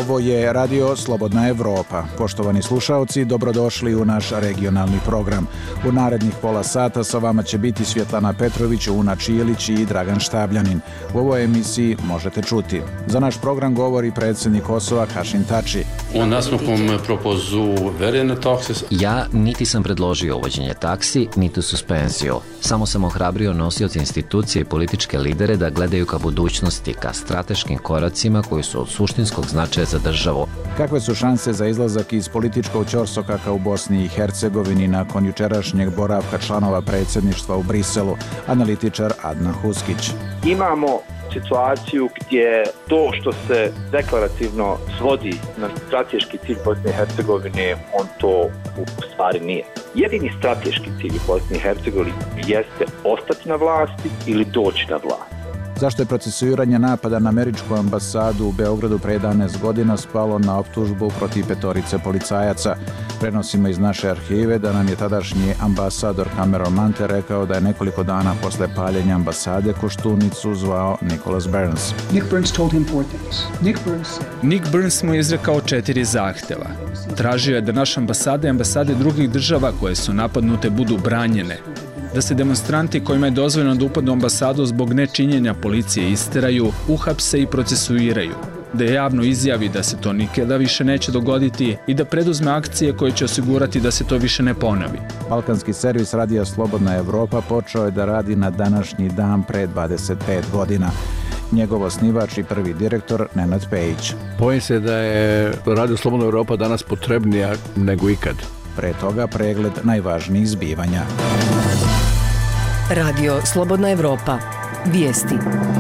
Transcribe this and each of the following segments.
Ovo je Radio Slobodna Evropa. Poštovani slušaoci, dobrodošli u naš regionalni program. U narednih pola sata sa vama će biti Svjetlana Petrović, Una Čilić i Dragan Štabljanin. U ovoj emisiji možete čuti. Za naš program govori predsjednik Kosova Hašim Tači. Ja niti sam predložio uvođenje taksi, niti suspenziju. Samo sam ohrabrio nosioce institucije i političke lidere da gledaju ka budućnosti, ka strateškim koracima koji su od suštinskog značaja za državu. Kakve su šanse za izlazak iz političkog ćorsokaka u Bosni i Hercegovini nakon jučerašnjeg boravka članova predsjedništva u Briselu? Analitičar Adnan Huskić. Imamo situaciju gdje to što se deklarativno svodi na strateški cilj Bosne i Hercegovine, on to u stvari nije. Jedini strateški cilj Bosne i Hercegovine jeste ostati na vlasti ili doći na vlast. Zašto je procesuiranje napada na američku ambasadu u Beogradu pre 11 godina spalo na optužbu protiv 5 policajaca? Prenosimo iz naše arhive da nam je tadašnji ambasador Cameron Mante rekao da je nekoliko dana posle paljenja ambasade Koštunicu zvao Nicholas Burns. Nick Burns mu je izrekao 4 zahteva. Tražio je da naše ambasade i ambasade drugih država koje su napadnute budu branjene, da se demonstranti kojima je dozvoljeno da upadnu u ambasadu zbog nečinjenja policije isteraju, uhapse i procesuiraju, da je javno izjavi da se to nikada više neće dogoditi i da preduzme akcije koje će osigurati da se to više ne ponovi. Balkanski servis Radija Slobodna Evropa počeo je da radi na današnji dan pre 25 godina. Njegov osnivač i prvi direktor Nenad Pejić. Bojim se da je Radio Slobodna Evropa danas potrebnija nego ikad. Pre toga pregled najvažnijih zbivanja. Radio Slobodna Evropa. Vijesti.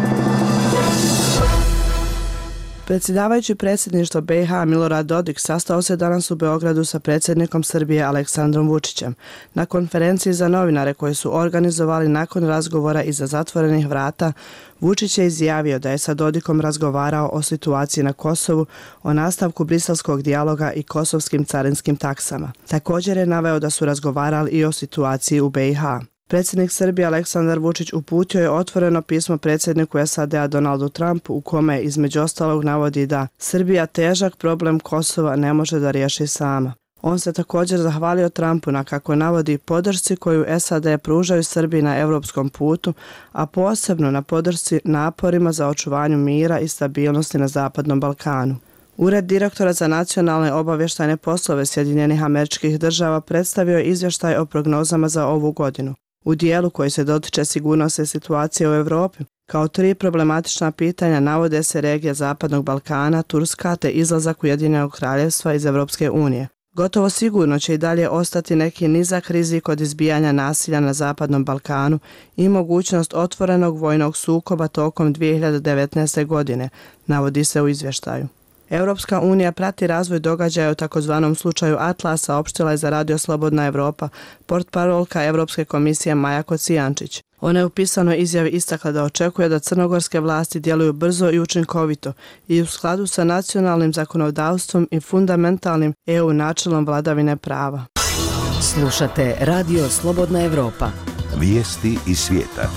Predsjedavajući predsjedništvo BiH Milorad Dodik sastao se danas u Beogradu sa predsjednikom Srbije Aleksandrom Vučićem. Na konferenciji za novinare koje su organizovali nakon razgovora iza zatvorenih vrata, Vučić je izjavio da je sa Dodikom razgovarao o situaciji na Kosovu, o nastavku briselskog dijaloga i kosovskim carinskim taksama. Također je naveo da su razgovarali i o situaciji u BiH. Predsjednik Srbije Aleksandar Vučić uputio je otvoreno pismo predsjedniku SAD-a Donaldu Trumpu u kome između ostalog navodi da Srbija težak problem Kosova ne može da riješi sama. On se također zahvalio Trumpu na, kako navodi, podršci koju SAD pružaju Srbiji na europskom putu, a posebno na podršci naporima za očuvanju mira i stabilnosti na Zapadnom Balkanu. Ured direktora za nacionalne obavještajne poslove Sjedinjenih Američkih Država predstavio je izvještaj o prognozama za ovu godinu. U dijelu koji se dotiče sigurnosne situacije u Europi, kao 3 problematična pitanja navode se regija Zapadnog Balkana, Turska te izlazak Ujedinjenog Kraljevstva iz Europske unije. Gotovo sigurno će i dalje ostati neki nizak rizik od izbijanja nasilja na Zapadnom Balkanu i mogućnost otvorenog vojnog sukoba tokom 2019. godine, navodi se u izvještaju. Europska unija prati razvoj događaja u takozvanom slučaju Atlas, saopštila je za Radio Slobodna Evropa portparolka Europske komisije Maja Kocijančić. Ona je u pisanoj izjavi istakla da očekuje da crnogorske vlasti djeluju brzo i učinkovito i u skladu sa nacionalnim zakonodavstvom i fundamentalnim EU načelom vladavine prava. Slušate Radio Slobodna Evropa. Vijesti iz svijeta.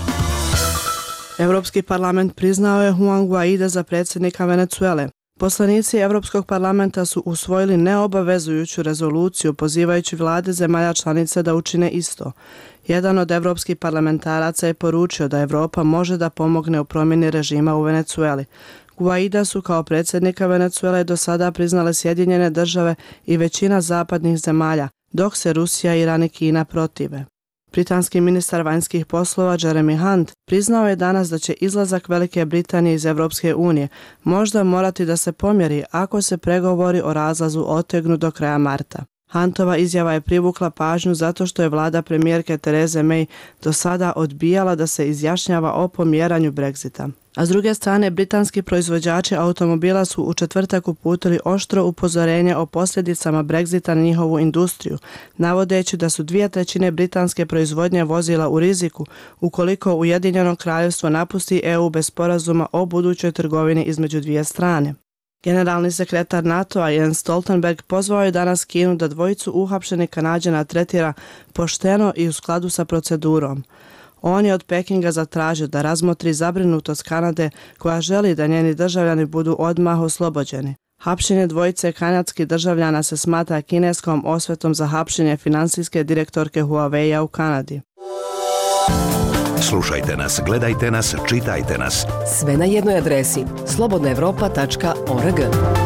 Europski parlament priznao je Juan Guaida za predsjednika Venezuele. Poslanici Europskog parlamenta su usvojili neobavezujuću rezoluciju pozivajući vlade zemalja članica da učine isto. Jedan od europskih parlamentaraca je poručio da Europa može da pomogne u promjeni režima u Venezueli. Guaida su kao predsjednika Venezuele do sada priznale Sjedinjene Države i većina zapadnih zemalja, dok se Rusija, Iran i Kina protive. Britanski ministar vanjskih poslova Jeremy Hunt priznao je danas da će izlazak Velike Britanije iz Europske unije možda morati da se pomjeri ako se pregovori o razlazu otegnu do kraja marta. Huntova izjava je privukla pažnju zato što je vlada premijerke Therese May do sada odbijala da se izjašnjava o pomjeranju Brexita. A s druge strane, britanski proizvođači automobila su u četvrtak uputili oštro upozorenje o posljedicama Brexita na njihovu industriju, navodeći da su 2/3 britanske proizvodnje vozila u riziku ukoliko Ujedinjeno Kraljevstvo napusti EU bez sporazuma o budućoj trgovini između dvije strane. Generalni sekretar NATO-a Jens Stoltenberg pozvao je danas Kinu da dvojicu uhapšenih Kanađana tretira pošteno i u skladu sa procedurom. On je od Pekinga zatražio da razmotri zabrinutost Kanade koja želi da njeni državljani budu odmah oslobođeni. Hapšenje dvojice kanadskih državljana se smatra kineskom osvetom za hapšenje finansijske direktorke Huawei-a u Kanadi. Slušajte nas, gledajte nas, čitajte nas. Sve na jednoj adresi slobodnaevropa.org.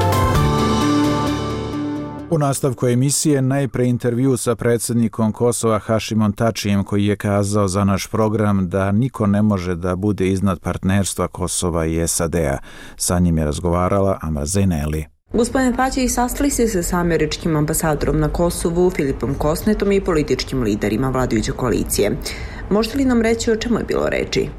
U nastavku emisije najpre intervju sa predsjednikom Kosova Hašimom Tačijem, koji je kazao za naš program da niko ne može da bude iznad partnerstva Kosova i SAD-a. Sa njim je razgovarala Amra Zejneli. Gospodine Tačić, sastali ste se sa američkim ambasadorom na Kosovu, Filipom Kosnetom i političkim liderima vladajuće koalicije. Možete li nam reći o čemu je bilo reči?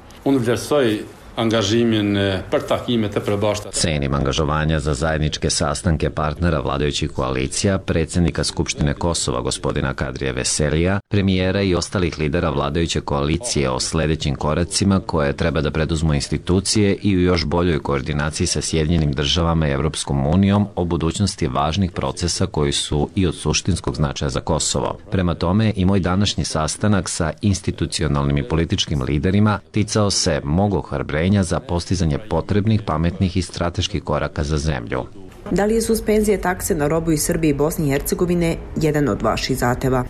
Cenim angažovanja za zajedničke sastanke partnera vladajućih koalicija, predsjednika Skupštine Kosova gospodina Kadrija Veselija, premijera i ostalih lidera vladajuće koalicije o sljedećim koracima koje treba da preduzmu institucije i u još boljoj koordinaciji sa Sjedinjenim državama i Evropskom unijom o budućnosti važnih procesa koji su i od suštinskog značaja za Kosovo. Prema tome i moj današnji sastanak sa institucionalnim i političkim liderima ticao se mog ohrabrenja za postizanje potrebnih, pametnih i strateških koraka za zemlju. Da li je suspenzija takse na robu iz Srbije i Bosne i Hercegovine jedan od vaših zahteva?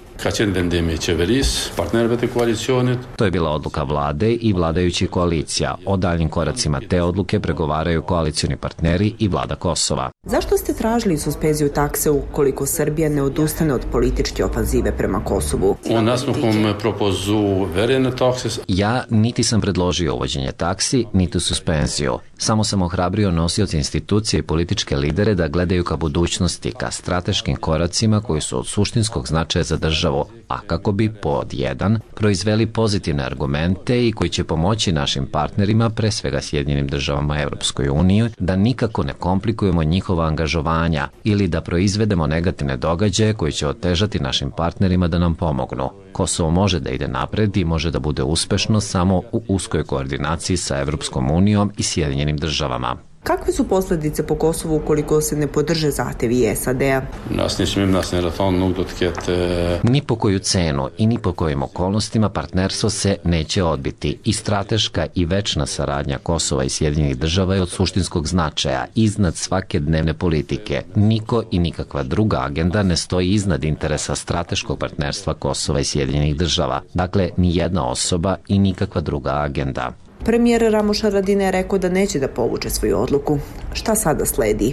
To je bila odluka vlade i vladajućih koalicija. O daljim koracima te odluke pregovaraju koalicioni partneri i vlada Kosova. Zašto ste tražili suspenziju takse ukoliko Srbija ne odustane od političke ofanzive prema Kosovu? Ja niti sam predložio uvođenje taksi, niti suspenziju. Samo sam ohrabrio nosioce institucije i političke lidere da gledaju ka budućnosti, ka strateškim koracima koji su od suštinskog značaja za državu, a kako bi pod 1 proizveli pozitivne argumente i koji će pomoći našim partnerima, pre svega Sjedinjenim državama Evropskoj uniji, da nikako ne komplikujemo njihova angažovanja ili da proizvedemo negativne događaje koji će otežati našim partnerima da nam pomognu. Kosovo može da ide napred i može da bude uspešno samo u uskoj koordinaciji sa Evropskom unijom i Sjedinjenim državama. Kakve su posljedice po Kosovu ukoliko se ne podrže zahtevi SAD-a? Ni po koju cenu i ni po kojim okolnostima partnerstvo se neće odbiti i strateška i večna saradnja Kosova i Sjedinjenih država je od suštinskog značaja, iznad svake dnevne politike. Niko i nikakva druga agenda ne stoji iznad interesa strateškog partnerstva Kosova i Sjedinjenih država. Dakle, ni jedna osoba i nikakva druga agenda. Premijer Ramuš Haradinaj je rekao da neće da povuče svoju odluku. Šta sada sledi?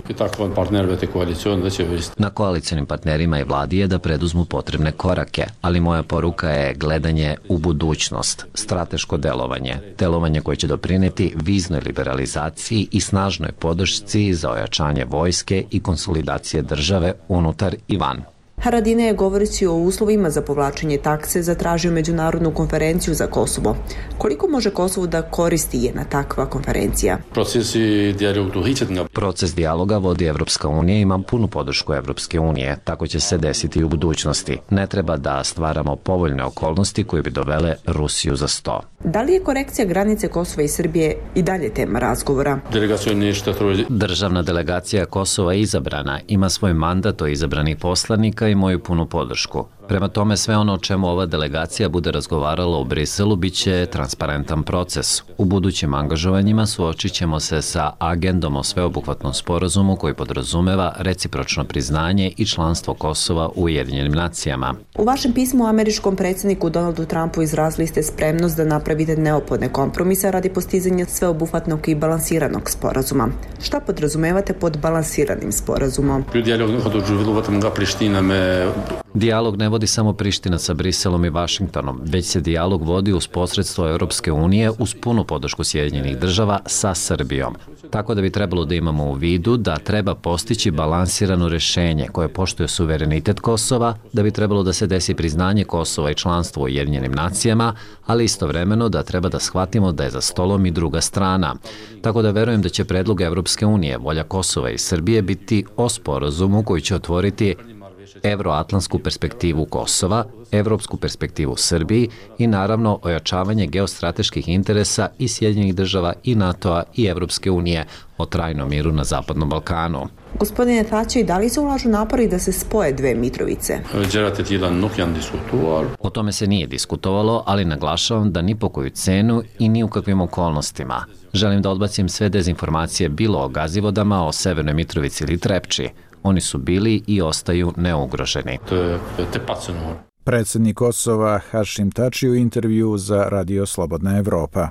Na koalicionim partnerima i vladi je da preduzmu potrebne korake, ali moja poruka je gledanje u budućnost, strateško delovanje koje će doprineti viznoj liberalizaciji i snažnoj podršci za ojačanje vojske i konsolidacije države unutar i van. Haradinaj je govoreći o uslovima za povlačenje takse zatražio međunarodnu konferenciju za Kosovo. Koliko može Kosovo da koristi jedna takva konferencija? Proces dijaloga vodi Evropska unija i imam punu podršku Evropske unije. Tako će se desiti i u budućnosti. Ne treba da stvaramo povoljne okolnosti koje bi dovele Rusiju za sto. Da li je korekcija granice Kosova i Srbije i dalje tema razgovora? Državna delegacija Kosova je izabrana, ima svoj mandat o izabranih poslanika i moju punu podršku. Prema tome, sve ono o čemu ova delegacija bude razgovarala u Briselu bit će transparentan proces. U budućim angažovanjima suočit ćemo se sa agendom o sveobuhvatnom sporazumu koji podrazumeva recipročno priznanje i članstvo Kosova u Ujedinjenim nacijama. U vašem pismu američkom predsjedniku Donaldu Trumpu izrazili ste spremnost da napravite neophodne kompromise radi postizanja sveobuhvatnog i balansiranog sporazuma. Šta podrazumevate pod balansiranim sporazumom? Dijalog ne vodi samo Priština sa Briselom i Vašingtonom, već se dijalog vodi uz posredstvo Europske unije uz punu podršku Sjedinjenih država sa Srbijom. Tako da bi trebalo da imamo u vidu da treba postići balansirano rješenje koje poštuje suverenitet Kosova, da bi trebalo da se desi priznanje Kosova i članstvo u Ujedinjenim nacijama, ali istovremeno da treba da shvatimo da je za stolom i druga strana. Tako da verujem da će predlog Evropske unije, volja Kosova i Srbije biti o sporazumu koji će otvoriti evroatlantsku perspektivu Kosova, evropsku perspektivu Srbiji i naravno ojačavanje geostrateških interesa i Sjedinjenih država i NATO-a i Evropske unije o trajnom miru na Zapadnom Balkanu. Gospodine Thaçi, da li se ulažu napori da se spoje dve Mitrovice? O tome se nije diskutovalo, ali naglašavam da ni po koju cenu i ni u kakvim okolnostima. Želim da odbacim sve dezinformacije bilo o Gazivodama, o Severnoj Mitrovici ili Trepči. Oni su bili i ostaju neugroženi. Predsjednik Kosova Hašim Tači u intervju za Radio Slobodna Evropa.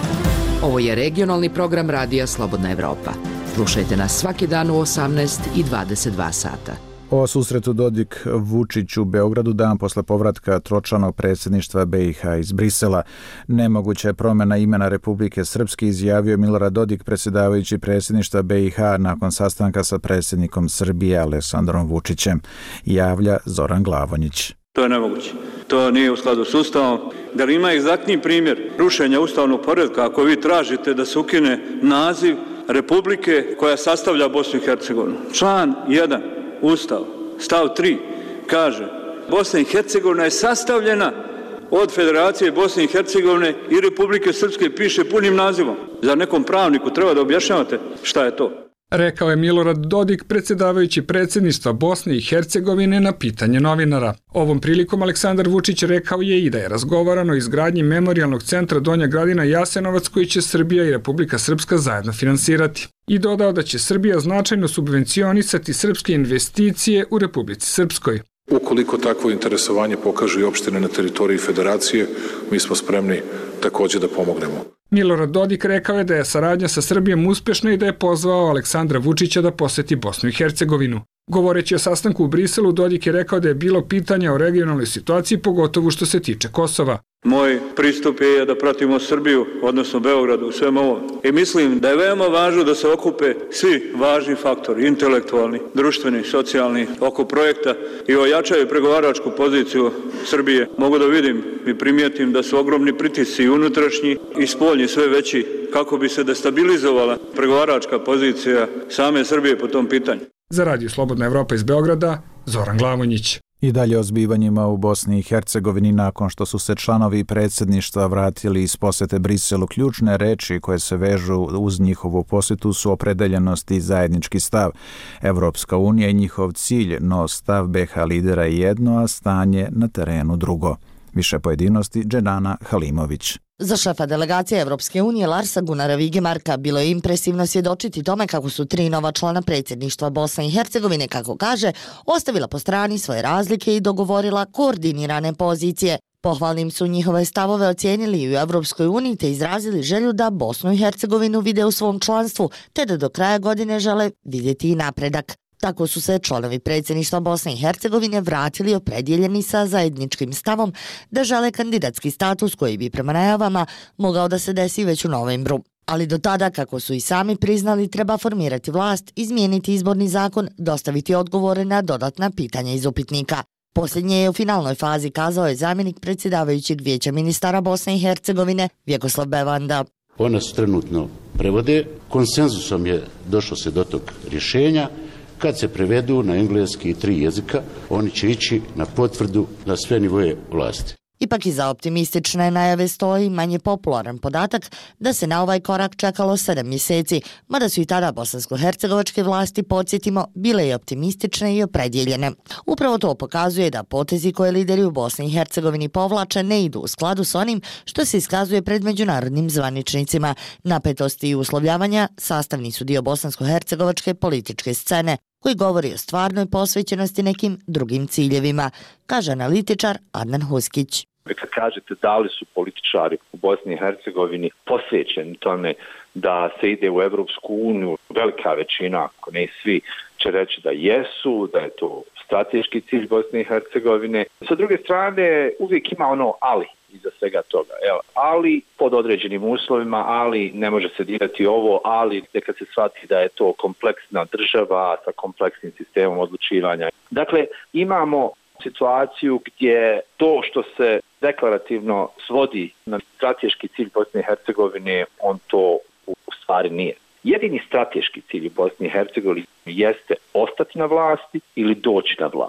Ovo je regionalni program Radija Slobodna Evropa. Slušajte nas svaki dan u 18 i 22 sata. O susretu Dodik-Vučić u Beogradu dan posle povratka tročlanog predsjedništva BiH iz Brisela. Nemoguća je promjena imena Republike Srpske, izjavio Milorad Dodik, predsjedavajući predsjedništva BiH nakon sastanka sa predsjednikom Srbije Aleksandrom Vučićem. Javlja Zoran Glavonjić. To je nemoguće. To nije u skladu s Ustavom. Da li ima egzaktni primjer rušenja ustavnog poretka ako vi tražite da se ukine naziv Republike koja sastavlja Bosnu i Hercegovinu? Član 1 Ustav, stav 3 kaže: Bosna i Hercegovina je sastavljena od Federacije Bosne i Hercegovine i Republike Srpske, piše punim nazivom. Za nekom pravniku treba da objašnjavate šta je to? Rekao je Milorad Dodik, predsjedavajući predsjedništva Bosne i Hercegovine, na pitanje novinara. Ovom prilikom Aleksandar Vučić rekao je i da je razgovarano o izgradnji memorijalnog centra Donja Gradina Jasenovac koji će Srbija i Republika Srpska zajedno finansirati. I dodao da će Srbija značajno subvencionisati srpske investicije u Republici Srpskoj. Ukoliko takvo interesovanje pokažu i opštine na teritoriji Federacije, mi smo spremni također da pomognemo. Milorad Dodik rekao je da je saradnja sa Srbijom uspješna i da je pozvao Aleksandra Vučića da poseti Bosnu i Hercegovinu. Govoreći o sastanku u Briselu, Dodik je rekao da je bilo pitanja o regionalnoj situaciji, pogotovo što se tiče Kosova. Moj pristup je da pratimo Srbiju, odnosno Beograd u svem ovom. I mislim da je veoma važno da se okupe svi važni faktori, intelektualni, društveni, socijalni, oko projekta i ojačaju pregovaračku poziciju Srbije. Mogu da vidim i primijetim da su ogromni pritisci i unutrašnji i spoljni sve veći kako bi se destabilizovala pregovaračka pozicija same Srbije po tom pitanju. Za Radio Slobodna Evropa iz Beograda, Zoran Glavonjić. I dalje o zbivanjima u Bosni i Hercegovini nakon što su se članovi predsjedništva vratili iz posjete Briselu. Ključne reči koje se vežu uz njihovu posjetu su opredeljenost i zajednički stav. Evropska unija i njihov cilj, no stav BiH lidera je jedno, a stanje na terenu drugo. Više pojedinosti Dženana Halimović. Za šefa delegacije Evropske unije Larsa Gunnara Vigemarka bilo je impresivno svjedočiti tome kako su 3 nova člana predsjedništva Bosne i Hercegovine, kako kaže, ostavila po strani svoje razlike i dogovorila koordinirane pozicije. Pohvalnim su njihove stavove ocijenili i u Evropskoj uniji te izrazili želju da Bosnu i Hercegovinu vide u svom članstvu te da do kraja godine žele vidjeti i napredak. Tako su se članovi predsjedništva Bosne i Hercegovine vratili opredjeljeni sa zajedničkim stavom da žele kandidatski status koji bi prema najavama mogao da se desi već u novembru. Ali do tada, kako su i sami priznali, treba formirati vlast, izmijeniti izborni zakon, dostaviti odgovore na dodatna pitanja iz upitnika. Posljednje je u finalnoj fazi, kazao je zamjenik predsjedavajućeg vijeća ministara Bosne i Hercegovine Vjekoslav Bevanda. Ona se trenutno prevode, konsenzusom je došlo se do tog rješenja. Kad se prevedu na engleski i 3 jezika, oni će ići na potvrdu na sve nivoje vlasti. Ipak iza optimistične najave stoji manje popularan podatak da se na ovaj korak čekalo 7 mjeseci, mada su i tada bosansko-hercegovačke vlasti, podsjetimo, bile i optimistične i opredjeljene. Upravo to pokazuje da potezi koje lideri u Bosni i Hercegovini povlače ne idu u skladu s onim što se iskazuje pred međunarodnim zvaničnicima. Napetosti i uslovljavanja sastavni su dio bosansko-hercegovačke političke scene, koji govori o stvarnoj posvećenosti nekim drugim ciljevima, kaže analitičar Adnan Huskić. Kad kažete da li su političari u Bosni i Hercegovini posvećeni tome da se ide u Evropsku uniju, velika većina, ako ne svi, će reći da jesu, da je to strateški cilj Bosne i Hercegovine. Sa druge strane, uvijek ima ono ali iza svega toga. Ali pod određenim uslovima, ali ne može se dirati ovo, ali neka se shvati da je to kompleksna država sa kompleksnim sistemom odlučivanja. Dakle, imamo situaciju gdje to što se deklarativno svodi na strateški cilj Bosne i Hercegovine, on to u stvari nije. Jedini strateški cilj u Bosni i Hercegovini jeste ostati na vlasti ili doći na vlast.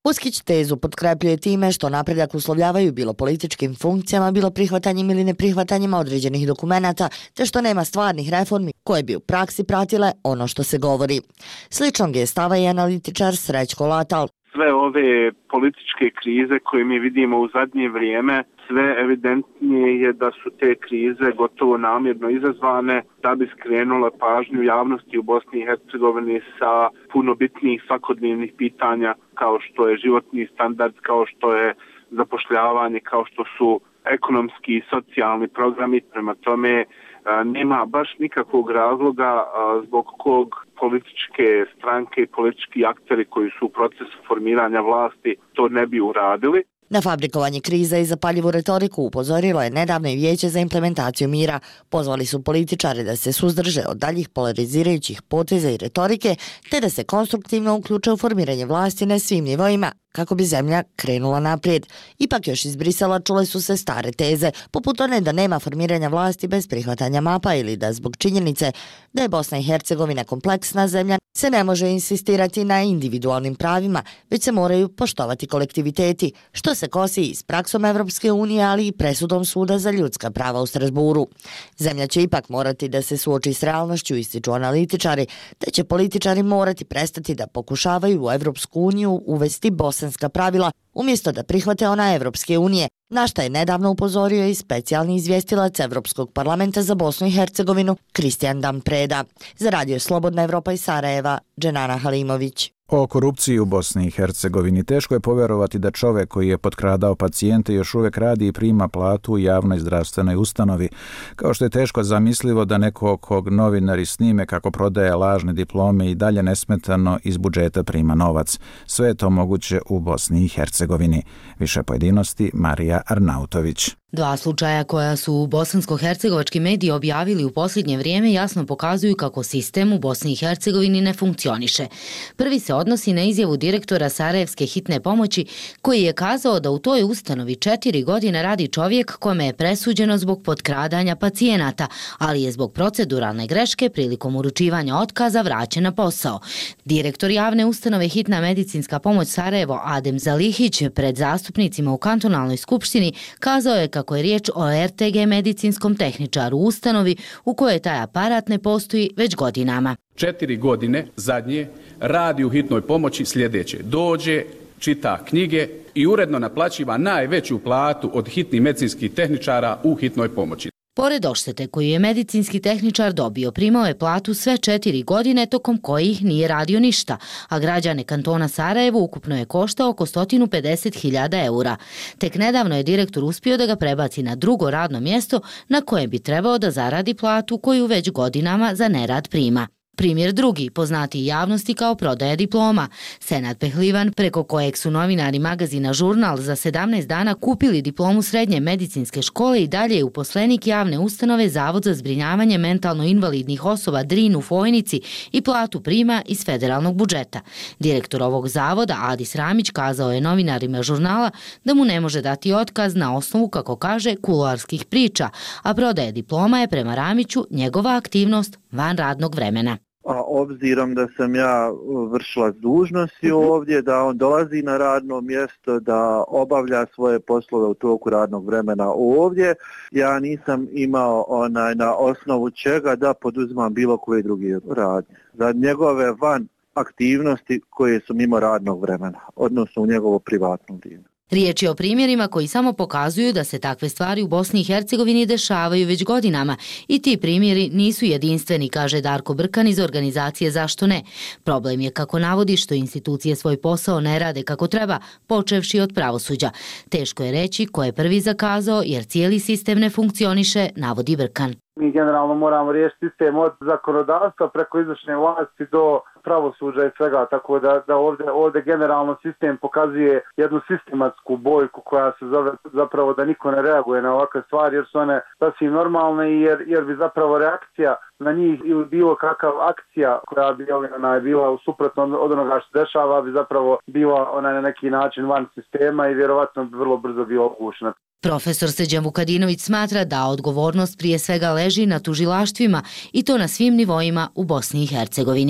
Uskić tezu potkrepljuje time što napredak uslovljavaju bilo političkim funkcijama, bilo prihvatanjem ili neprihvatanjima određenih dokumenata, te što nema stvarnih reformi koje bi u praksi pratile ono što se govori. Sličnog je stava i analitičar Srećko Latal. Sve ove političke krize koje mi vidimo u zadnje vrijeme, sve evidentnije je da su te krize gotovo namjerno izazvane da bi skrenule pažnju javnosti u Bosni i Hercegovini sa puno bitnijih svakodnevnih pitanja kao što je životni standard, kao što je zapošljavanje, kao što su ekonomski i socijalni programi. Prema tome nema baš nikakvog razloga zbog kog političke stranke i politički akteri koji su u procesu formiranja vlasti to ne bi uradili. Na fabrikovanje kriza i zapaljivu retoriku upozorilo je nedavno i Vijeće za implementaciju mira. Pozvali su političare da se suzdrže od daljih polarizirajućih poteza i retorike, te da se konstruktivno uključe u formiranje vlasti na svim nivoima, kako bi zemlja krenula naprijed. Ipak još iz Brisela čule su se stare teze, poput one da nema formiranja vlasti bez prihvatanja mapa ili da zbog činjenice da je Bosna i Hercegovina kompleksna zemlja se ne može insistirati na individualnim pravima, već se moraju poštovati kolektiviteti, što se kosi i s praksom Evropske unije, ali i presudom Suda za ljudska prava u Strasburu. Zemlja će ipak morati da se suoči s realnošću, ističu analitičari, te će političari morati prestati da pokušavaju u Evropsku uniju uvesti bosanska pravila, umjesto da prihvate ona Evropske unije, na šta je nedavno upozorio i specijalni izvjestilac Evropskog parlamenta za Bosnu i Hercegovinu Kristijan Dan Preda. Za Radio Slobodna Evropa iz Sarajeva, Dženana Halimović. O korupciji u Bosni i Hercegovini teško je povjerovati da čovjek koji je potkradao pacijente još uvijek radi i prima platu u javnoj zdravstvenoj ustanovi, kao što je teško zamislivo da nekog kog novinari snime kako prodaje lažne diplome i dalje nesmetano iz budžeta prima novac. Sve je to moguće u Bosni i Hercegovini. Više pojedinosti Marija Arnautović. Dva slučaja koja su bosansko-hercegovački mediji objavili u posljednje vrijeme jasno pokazuju kako sistem u Bosni i Hercegovini ne funkcioniše. Prvi se odnosi na izjavu direktora Sarajevske hitne pomoći koji je kazao da u toj ustanovi 4 godine radi čovjek kome je presuđeno zbog potkradanja pacijenata, ali je zbog proceduralne greške prilikom uručivanja otkaza vraćen na posao. Direktor javne ustanove Hitna medicinska pomoć Sarajevo Adem Zalihić pred zastupnicima u kantonalnoj skupštini kazao je kako je riječ o RTG medicinskom tehničaru u ustanovi u kojoj taj aparat ne postoji već godinama. 4 godine zadnje radi u hitnoj pomoći sljedeće. Dođe, čita knjige i uredno naplaćiva najveću platu od hitnih medicinskih tehničara u hitnoj pomoći. Pored odštete koju je medicinski tehničar dobio, primao je platu sve 4 godine tokom kojih nije radio ništa, a građane kantona Sarajevo ukupno je koštao oko 150.000 eura. Tek nedavno je direktor uspio da ga prebaci na drugo radno mjesto na kojem bi trebao da zaradi platu koju već godinama za nerad prima. Primjer drugi, poznati javnosti kao prodaja diploma. Senad Pehlivan, preko kojeg su novinari magazina Žurnal za 17 dana kupili diplomu srednje medicinske škole i dalje je uposlenik javne ustanove Zavod za zbrinjavanje mentalno invalidnih osoba Drin u Fojnici i platu prima iz federalnog budžeta. Direktor ovog zavoda, Adis Ramić, kazao je novinarima Žurnala da mu ne može dati otkaz na osnovu, kako kaže, kuloarskih priča, a prodaja diploma je prema Ramiću njegova aktivnost van radnog vremena. A obzirom da sam ja vršila dužnosti ovdje, da on dolazi na radno mjesto, da obavlja svoje poslove u toku radnog vremena ovdje, ja nisam imao na osnovu čega da poduzimam bilo koje druge radnje. Za njegove van aktivnosti koje su mimo radnog vremena, odnosno u njegovo privatno vrijeme. Riječ je o primjerima koji samo pokazuju da se takve stvari u Bosni i Hercegovini dešavaju već godinama i ti primjeri nisu jedinstveni, kaže Darko Brkan iz organizacije Zašto ne. Problem je, kako navodi, što institucije svoj posao ne rade kako treba, počevši od pravosuđa. Teško je reći ko je prvi zakazao jer cijeli sistem ne funkcioniše, navodi Brkan. Mi generalno moramo riješiti sistem od zakonodavstva preko izvršne vlasti do pravosuđa i svega, tako da ovdje generalno sistem pokazuje jednu sistematsku bojku koja se zove zapravo da niko ne reaguje na ovakve stvari jer su one sasvim normalne i jer bi zapravo reakcija na njih ili bilo kakva akcija koja bi bila u suprotno od onoga što dešava bi zapravo bila na neki način van sistema i vjerovatno bi vrlo brzo bila ugušena. Profesor Srđan Vukadinović smatra da odgovornost prije svega leži na tužilaštvima i to na svim nivoima u Bosni i Hercegovini.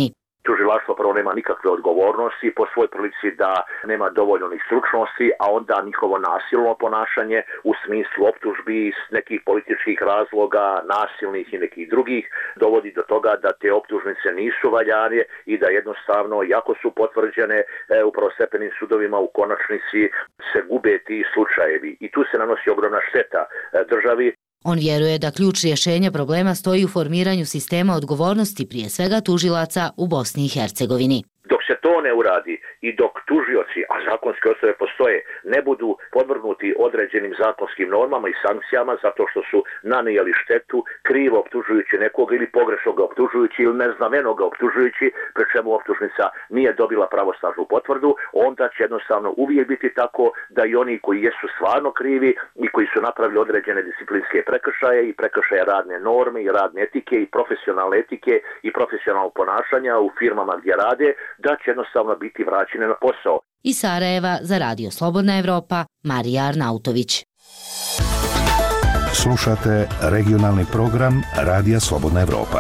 tužilaštvo prvo nema nikakve odgovornosti po svoj prilici, da nema dovoljno ni stručnosti, a onda njihovo nasilno ponašanje u smislu optužbi iz nekih političkih razloga, nasilnih i nekih drugih, dovodi do toga da te optužnice nisu valjane i da jednostavno, jako su potvrđene u prvostepenim sudovima, u konačnici se gube ti slučajevi i tu se nanosi ogromna šteta državi. On vjeruje da ključ rješenja problema stoji u formiranju sistema odgovornosti, prije svega tužilaca u Bosni i Hercegovini. Dok se to ne uradi i dok tužioci, a zakonske osnove postoje, ne budu podvrgnuti određenim zakonskim normama i sankcijama zato što su nanijeli štetu, krivo optužujući nekoga ili pogrešno ga optužujući ili neznameno ga optužujući, pri čemu optužnica nije dobila pravosnažnu potvrdu, onda će jednostavno uvijek biti tako da i oni koji jesu stvarno krivi i koji su napravili određene disciplinske prekršaje i prekršaje radne norme i radne etike i profesionalne etike i profesionalnog ponašanja u firmama gdje rade, da će jednostavno biti vraćene na posao. Iz Sarajeva za Radio Slobodna Evropa, Marija Arnautović. Slušate regionalni program Radija Slobodna Evropa.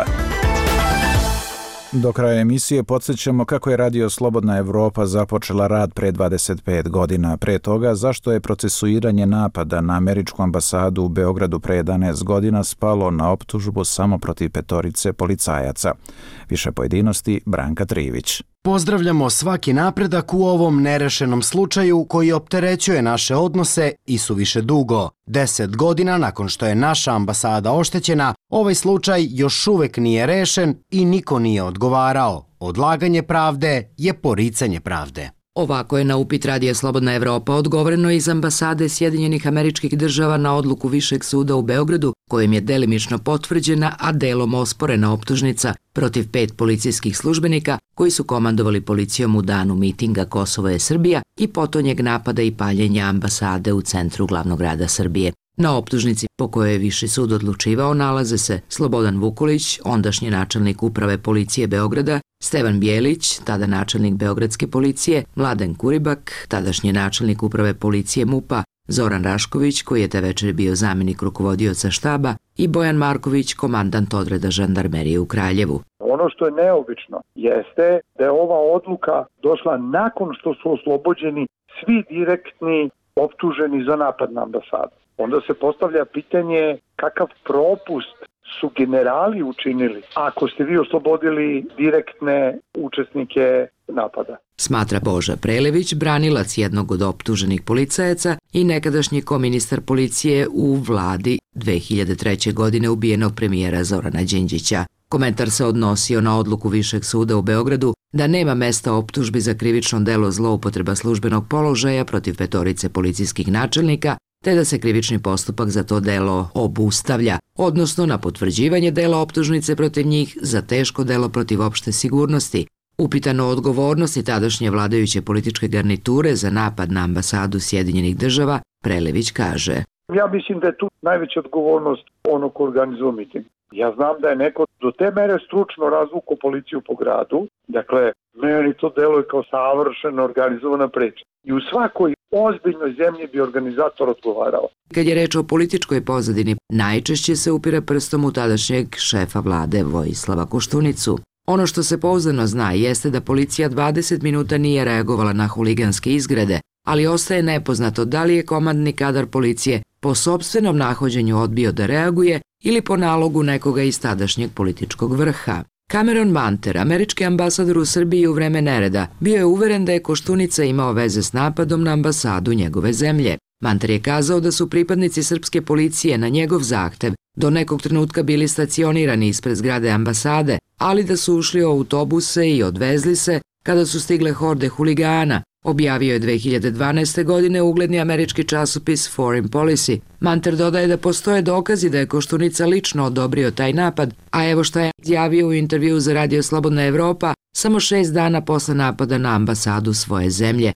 Do kraja emisije podsjećamo kako je Radio Slobodna Evropa započela rad pre 25 godina. Pre toga, zašto je procesuiranje napada na američku ambasadu u Beogradu pre 11 godina spalo na optužbu samo protiv 5 policajaca. Više pojedinosti, Branka Trivić. Pozdravljamo svaki napredak u ovom nerešenom slučaju koji opterećuje naše odnose i suviše dugo. 10 godina nakon što je naša ambasada oštećena, ovaj slučaj još uvek nije rešen i niko nije odgovarao. Odlaganje pravde je poricanje pravde. Ovako je na upit Radija Slobodna Evropa odgovoreno iz ambasade Sjedinjenih Američkih Država na odluku Višeg suda u Beogradu, kojim je delimično potvrđena, a delom osporena optužnica protiv 5 policijskih službenika koji su komandovali policijom u danu mitinga Kosovo je Srbija i potonjeg napada i paljenja ambasade u centru glavnog grada Srbije. Na optužnici po kojoj je Viši sud odlučivao nalaze se Slobodan Vukulić, ondašnji načelnik uprave policije Beograda, Stevan Bjelić, tada načelnik Beogradske policije, Mladen Kuribak, tadašnji načelnik uprave policije MUP-a, Zoran Rašković, koji je te večer bio zamjenik rukovodioca štaba, i Bojan Marković, komandant odreda žandarmerije u Kraljevu. Ono što je neobično jeste da je ova odluka došla nakon što su oslobođeni svi direktni optuženi za napad na ambasadu. Onda se postavlja pitanje kakav propust su generali učinili ako ste vi oslobodili direktne učesnike napada. Smatra Boža Prelević, branilac jednog od optuženih policajaca i nekadašnji koministar policije u vladi 2003. godine ubijenog premijera Zorana Đinđića. Komentar se odnosio na odluku Višeg suda u Beogradu da nema mesta optužbi za krivično delo zloupotreba službenog položaja protiv 5 policijskih načelnika, te da se krivični postupak za to delo obustavlja, odnosno na potvrđivanje dela optužnice protiv njih za teško delo protiv opšte sigurnosti. Upitano o odgovornosti tadašnje vladajuće političke garniture za napad na ambasadu Sjedinjenih Država, Prelević kaže: Ja mislim da je tu najveća odgovornost onog ko organizuje miting. Ja znam da je neko do te mere stručno razvukao policiju po gradu, dakle, meni to deluje kao savršeno organizovana priča. I u svakoj ozbiljnoj zemlji bi organizator odgovarao. Kad je reč o političkoj pozadini, najčešće se upire prstom u tadašnjeg šefa vlade Vojislava Koštunicu. Ono što se pouzdano zna jeste da policija 20 minuta nije reagovala na huliganske izgrede, ali ostaje nepoznato da li je komandni kadar policije po sopstvenom nahođenju odbio da reaguje ili po nalogu nekoga iz tadašnjeg političkog vrha. Cameron Manter, američki ambasador u Srbiji u vreme nereda, bio je uveren da je Koštunica imao veze s napadom na ambasadu njegove zemlje. Manter je kazao da su pripadnici srpske policije na njegov zahtev do nekog trenutka bili stacionirani ispred zgrade ambasade, ali da su ušli u autobuse i odvezli se kada su stigle horde huligana, objavio je 2012. godine ugledni američki časopis Foreign Policy. Manter dodaje da postoje dokazi da je Koštunica lično odobrio taj napad, a evo šta je izjavio u intervju za Radio Slobodna Evropa samo 6 dana posle napada na ambasadu svoje zemlje.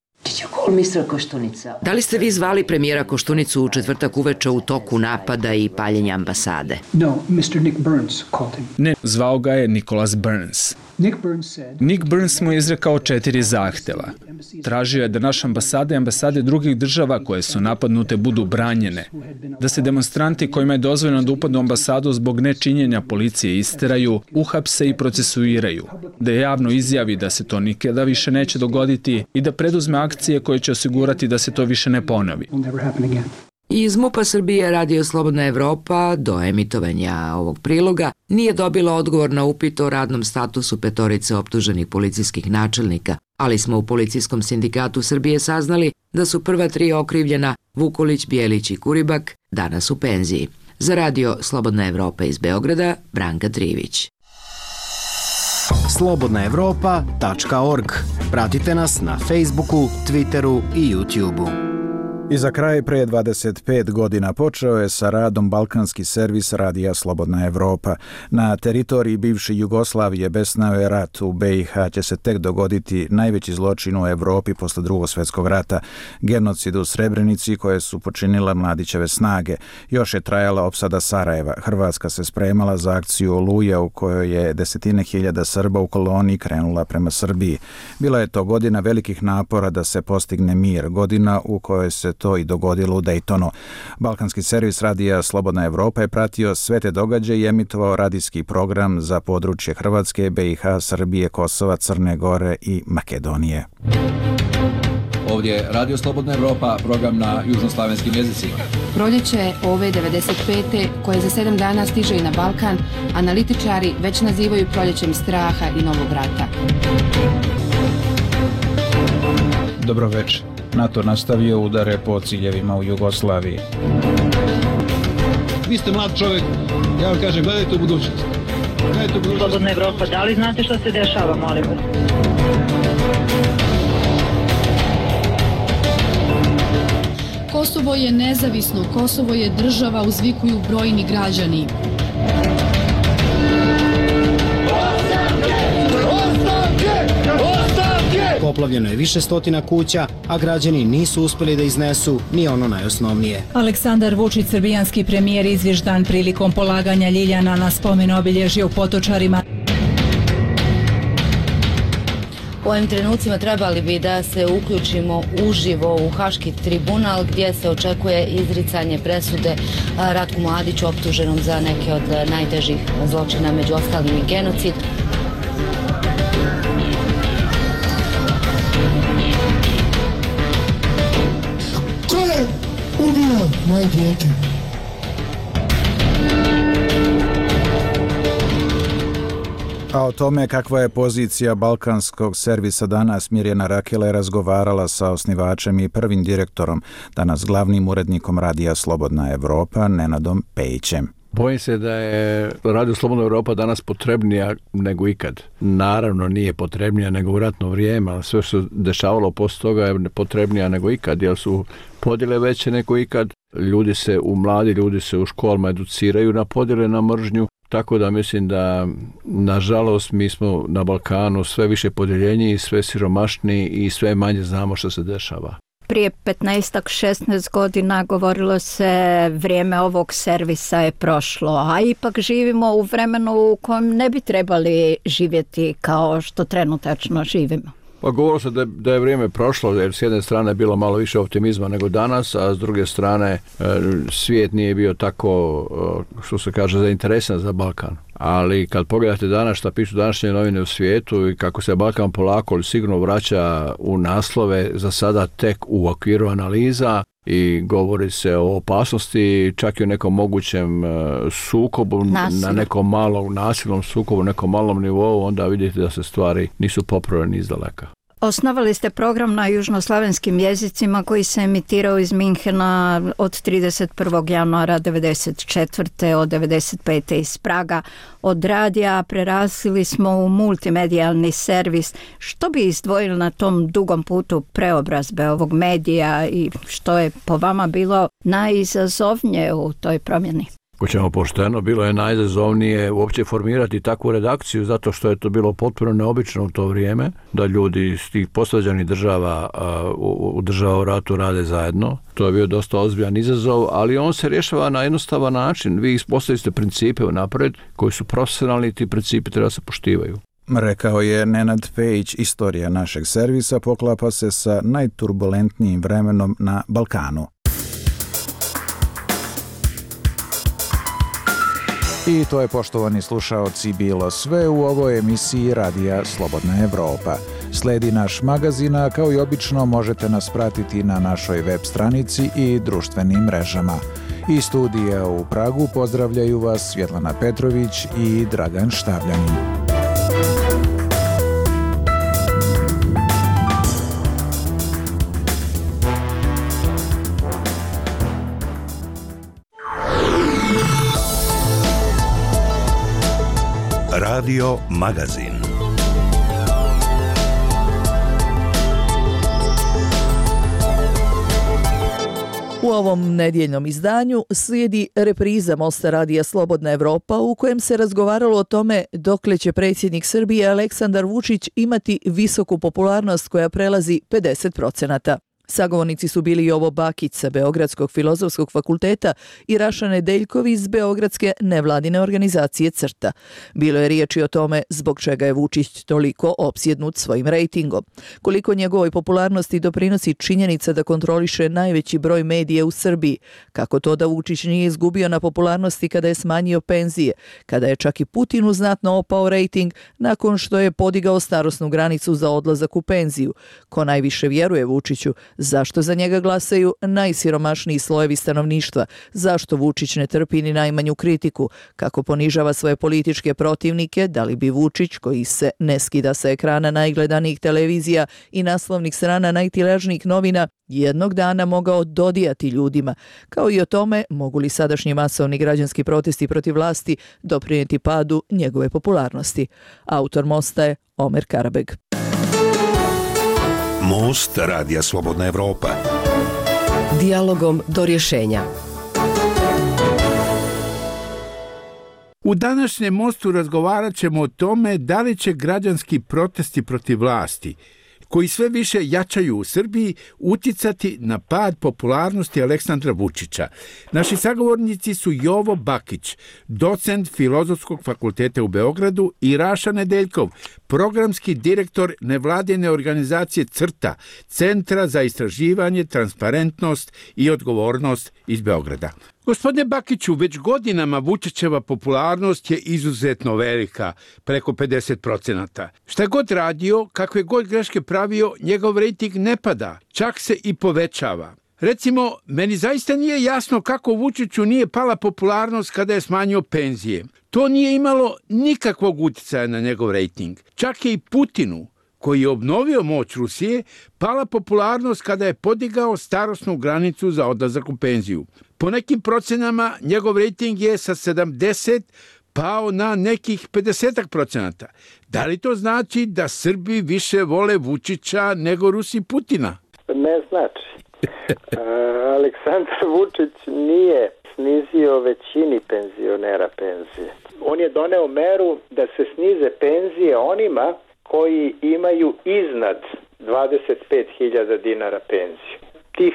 Da li ste vi zvali premijera Koštunicu u četvrtak uveče u toku napada i paljenja ambasade? Ne, zvao ga je Nicholas Burns. Nick Burns mu je izrekao 4 zahteva. Tražio je da naše ambasade i ambasade drugih država koje su napadnute budu branjene, da se demonstranti kojima je dozvoljeno da upadnu u ambasadu zbog nečinjenja policije isteraju, uhapse i procesuiraju, da javno izjavi da se to nikada više neće dogoditi i da preduzme akcije koje će osigurati da se to više ne ponovi. Iz MUP-a Srbije Radio Slobodna Evropa do emitovanja ovog priloga nije dobila odgovor na upit o radnom statusu 5 optuženih policijskih načelnika, ali smo u Policijskom sindikatu Srbije saznali da su prva 3 okrivljena Vukolić, Bijelić i Kuribak danas u penziji. Za Radio Slobodna Evropa iz Beograda, Branka Trivić. slobodnaevropa.org. Pratite nas na Facebooku, Twitteru i YouTubeu. I za kraj, pre 25 godina počeo je sa radom balkanski servis Radija Slobodna Evropa. Na teritoriji bivše Jugoslavije besnao je rat. U BiH će se tek dogoditi najveći zločin u Evropi posle Drugog svjetskog rata, genocid u Srebrenici koje su počinile Mladićeve snage. Još je trajala opsada Sarajeva. Hrvatska se spremala za akciju Oluja u kojoj je desetine hiljada Srba u koloniji krenula prema Srbiji. Bila je to godina velikih napora da se postigne mir, godina u kojoj se to i dogodilo u Daytonu. Balkanski servis Radija Slobodna Evropa je pratio sve te događaje i emitovao radijski program za područje Hrvatske, BiH, Srbije, Kosova, Crne Gore i Makedonije. Ovdje je Radio Slobodna Evropa, program na južnoslavenskim jezicima. Proljeće ove 95. koje za 7 dana stiže i na Balkan, analitičari već nazivaju proljećem straha i novog rata. Dobro večer. NATO nastavio udare po ciljevima u Jugoslaviji. Vi ste mlad čovjek, ja vam kažem, gledajte u budućnost. Slobodna Evropa, da li znate što se dešava, molim vas? Kosovo je nezavisno, Kosovo je država, uzvikuju brojni građani. Poplavljeno je više stotina kuća, a građani nisu uspeli da iznesu ni ono najosnovnije. Aleksandar Vučić, srbijanski premijer, izvještan prilikom polaganja ljiljana na spomen obilježja u Potočarima. U ovim trenucima trebali bi da se uključimo uživo u Haški tribunal gdje se očekuje izricanje presude Ratku Mladiću optuženom za neke od najtežih zločina, među ostalim i genocid. Ubio moje dijete. A o tome kakva je pozicija balkanskog servisa danas Mirjana Rakela je razgovarala sa osnivačem i prvim direktorom, danas glavnim urednikom Radija Slobodna Evropa, Nenadom Pejićem. Bojim se da je Radio Slobodna Evropa danas potrebnija nego ikad. Naravno nije potrebnija nego u ratno vrijeme, ali sve što se dešavalo poslije toga je potrebnija nego ikad, jer su podjele veće nego ikad. Mladi ljudi se u školama educiraju na podjele, na mržnju, tako da mislim da, nažalost, mi smo na Balkanu sve više podjeljeniji, sve siromašniji i sve manje znamo što se dešava. Prije 15-16 godina govorilo se vrijeme ovog servisa je prošlo, a ipak živimo u vremenu u kojem ne bi trebali živjeti kao što trenutačno živimo. Pa govorilo se da je vrijeme prošlo, jer s jedne strane je bilo malo više optimizma nego danas, a s druge strane svijet nije bio tako, što se kaže, zainteresan za Balkan. Ali kad pogledate danas šta pišu današnje novine u svijetu i kako se Balkan polako ali sigurno vraća u naslove, za sada tek u okviru analiza, i govori se o opasnosti, čak i o nekom mogućem sukobu, na nekom malom nasilnom sukobu, nekom malom nivou, onda vidite da se stvari nisu popravljene izdaleka. Osnovali ste program na južnoslavenskim jezicima koji se emitirao iz Minhena od 31. januara 1994. od 1995. iz Praga. Od radija prerasli smo u multimedijalni servis. Što bi izdvojili na tom dugom putu preobrazbe ovog medija i što je po vama bilo najizazovnije u toj promjeni? Ako ćemo pošteno, bilo je najizazovnije uopće formirati takvu redakciju, zato što je to bilo potpuno neobično u to vrijeme, da ljudi iz tih posvađanih država u država u ratu rade zajedno. To je bio dosta ozbiljan izazov, ali on se rješava na jednostavan način. Vi postavite principe unaprijed koji su profesionalni i ti principi treba se poštivaju. Rekao je Nenad Pejić, istorija našeg servisa poklapa se sa najturbulentnijim vremenom na Balkanu. I to je, poštovani slušaoci, bilo sve u ovoj emisiji Radija Slobodna Evropa. Sledi naš magazin, a kao i obično možete nas pratiti na našoj web stranici i društvenim mrežama. Iz studija u Pragu pozdravljaju vas Svjetlana Petrović i Dragan Štavljanin. Radio Magazin. U ovom nedjeljnom izdanju slijedi repriza Mosta Radija Slobodna Evropa u kojem se razgovaralo o tome dokle će predsjednik Srbije Aleksandar Vučić imati visoku popularnost koja prelazi 50%. Sagovornici su bili Jovo Bakić sa Beogradskog filozofskog fakulteta i Raša Nedeljković iz Beogradske nevladine organizacije CRTA. Bilo je riječi o tome zbog čega je Vučić toliko opsjednut svojim rejtingom. Koliko njegovoj popularnosti doprinosi činjenica da kontroliše najveći broj medija u Srbiji. Kako to da Vučić nije izgubio na popularnosti kada je smanjio penzije, kada je čak i Putinu znatno opao rejting nakon što je podigao starosnu granicu za odlazak u penziju. Ko najviše vjeruje Vučiću? Zašto za njega glasaju najsiromašniji slojevi stanovništva? Zašto Vučić ne trpi ni najmanju kritiku? Kako ponižava svoje političke protivnike? Da li bi Vučić, koji se ne skida sa ekrana najgledanijih televizija i naslovnih strana najtiražnijih novina, jednog dana mogao dodijati ljudima? Kao i o tome mogu li sadašnji masovni građanski protesti protiv vlasti doprinijeti padu njegove popularnosti? Autor Mosta je Omer Karabeg. Most Radija Slobodna Evropa. Dijalogom do rješenja. U današnjem Mostu razgovarat ćemo o tome da li će građanski protesti protiv vlasti, koji sve više jačaju u Srbiji, uticati na pad popularnosti Aleksandra Vučića. Naši sagovornici su Jovo Bakić, docent Filozofskog fakulteta u Beogradu, i Raša Nedeljkov, programski direktor nevladine organizacije CRTA, Centra za istraživanje, transparentnost i odgovornost iz Beograda. Gospodine Bakiću, već godinama Vučićeva popularnost je izuzetno velika, preko 50%. Šta god radio, kakve god greške pravio, njegov rejting ne pada, čak se i povećava. Recimo, meni zaista nije jasno kako Vučiću nije pala popularnost kada je smanjio penzije. To nije imalo nikakvog utjecaja na njegov rejting. Čak je i Putinu, koji je obnovio moć Rusije, pala popularnost kada je podigao starosnu granicu za odlazak u penziju. Po nekim procenama njegov rejting je sa 70 pao na nekih 50%. Da li to znači da Srbi više vole Vučića nego Rusi Putina? Ne znači. Aleksandar Vučić nije snizio većini penzionera penzije. On je doneo meru da se snize penzije onima koji imaju iznad 25.000 dinara penziju. Tih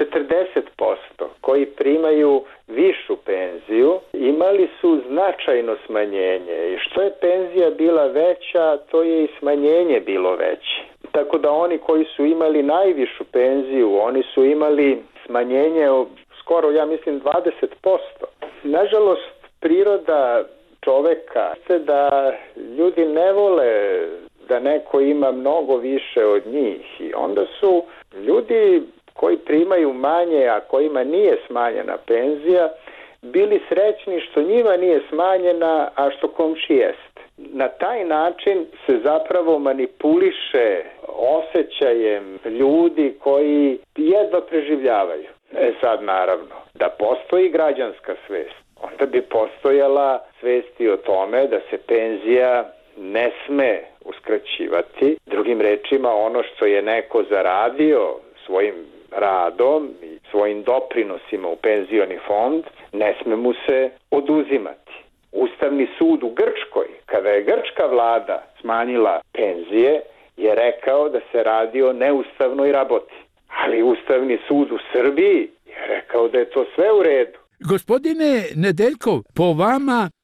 40% koji primaju višu penziju imali su značajno smanjenje i što je penzija bila veća, to je i smanjenje bilo veće. Tako da oni koji su imali najvišu penziju, oni su imali smanjenje skoro, ja mislim, 20%. Nažalost, priroda čoveka je da ljudi ne vole da neko ima mnogo više od njih i onda su ljudi koji primaju manje, a kojima nije smanjena penzija, bili srećni što njima nije smanjena, a što komši jest. Na taj način se zapravo manipuliše osjećajem ljudi koji jedva preživljavaju. Sad naravno, da postoji građanska svest, onda bi postojala svest i o tome da se penzija ne sme uskraćivati. Drugim rečima, ono što je neko zaradio svojim radom i svojim doprinosima u penzioni fond, ne sme mu se oduzimati. Ustavni sud u Grčkoj, kada je grčka vlada smanjila penzije, je rekao da se radi o neustavnoj raboti. Ali Ustavni sud u Srbiji je rekao da je to sve u redu. Gospodine Nedeljkov, po vama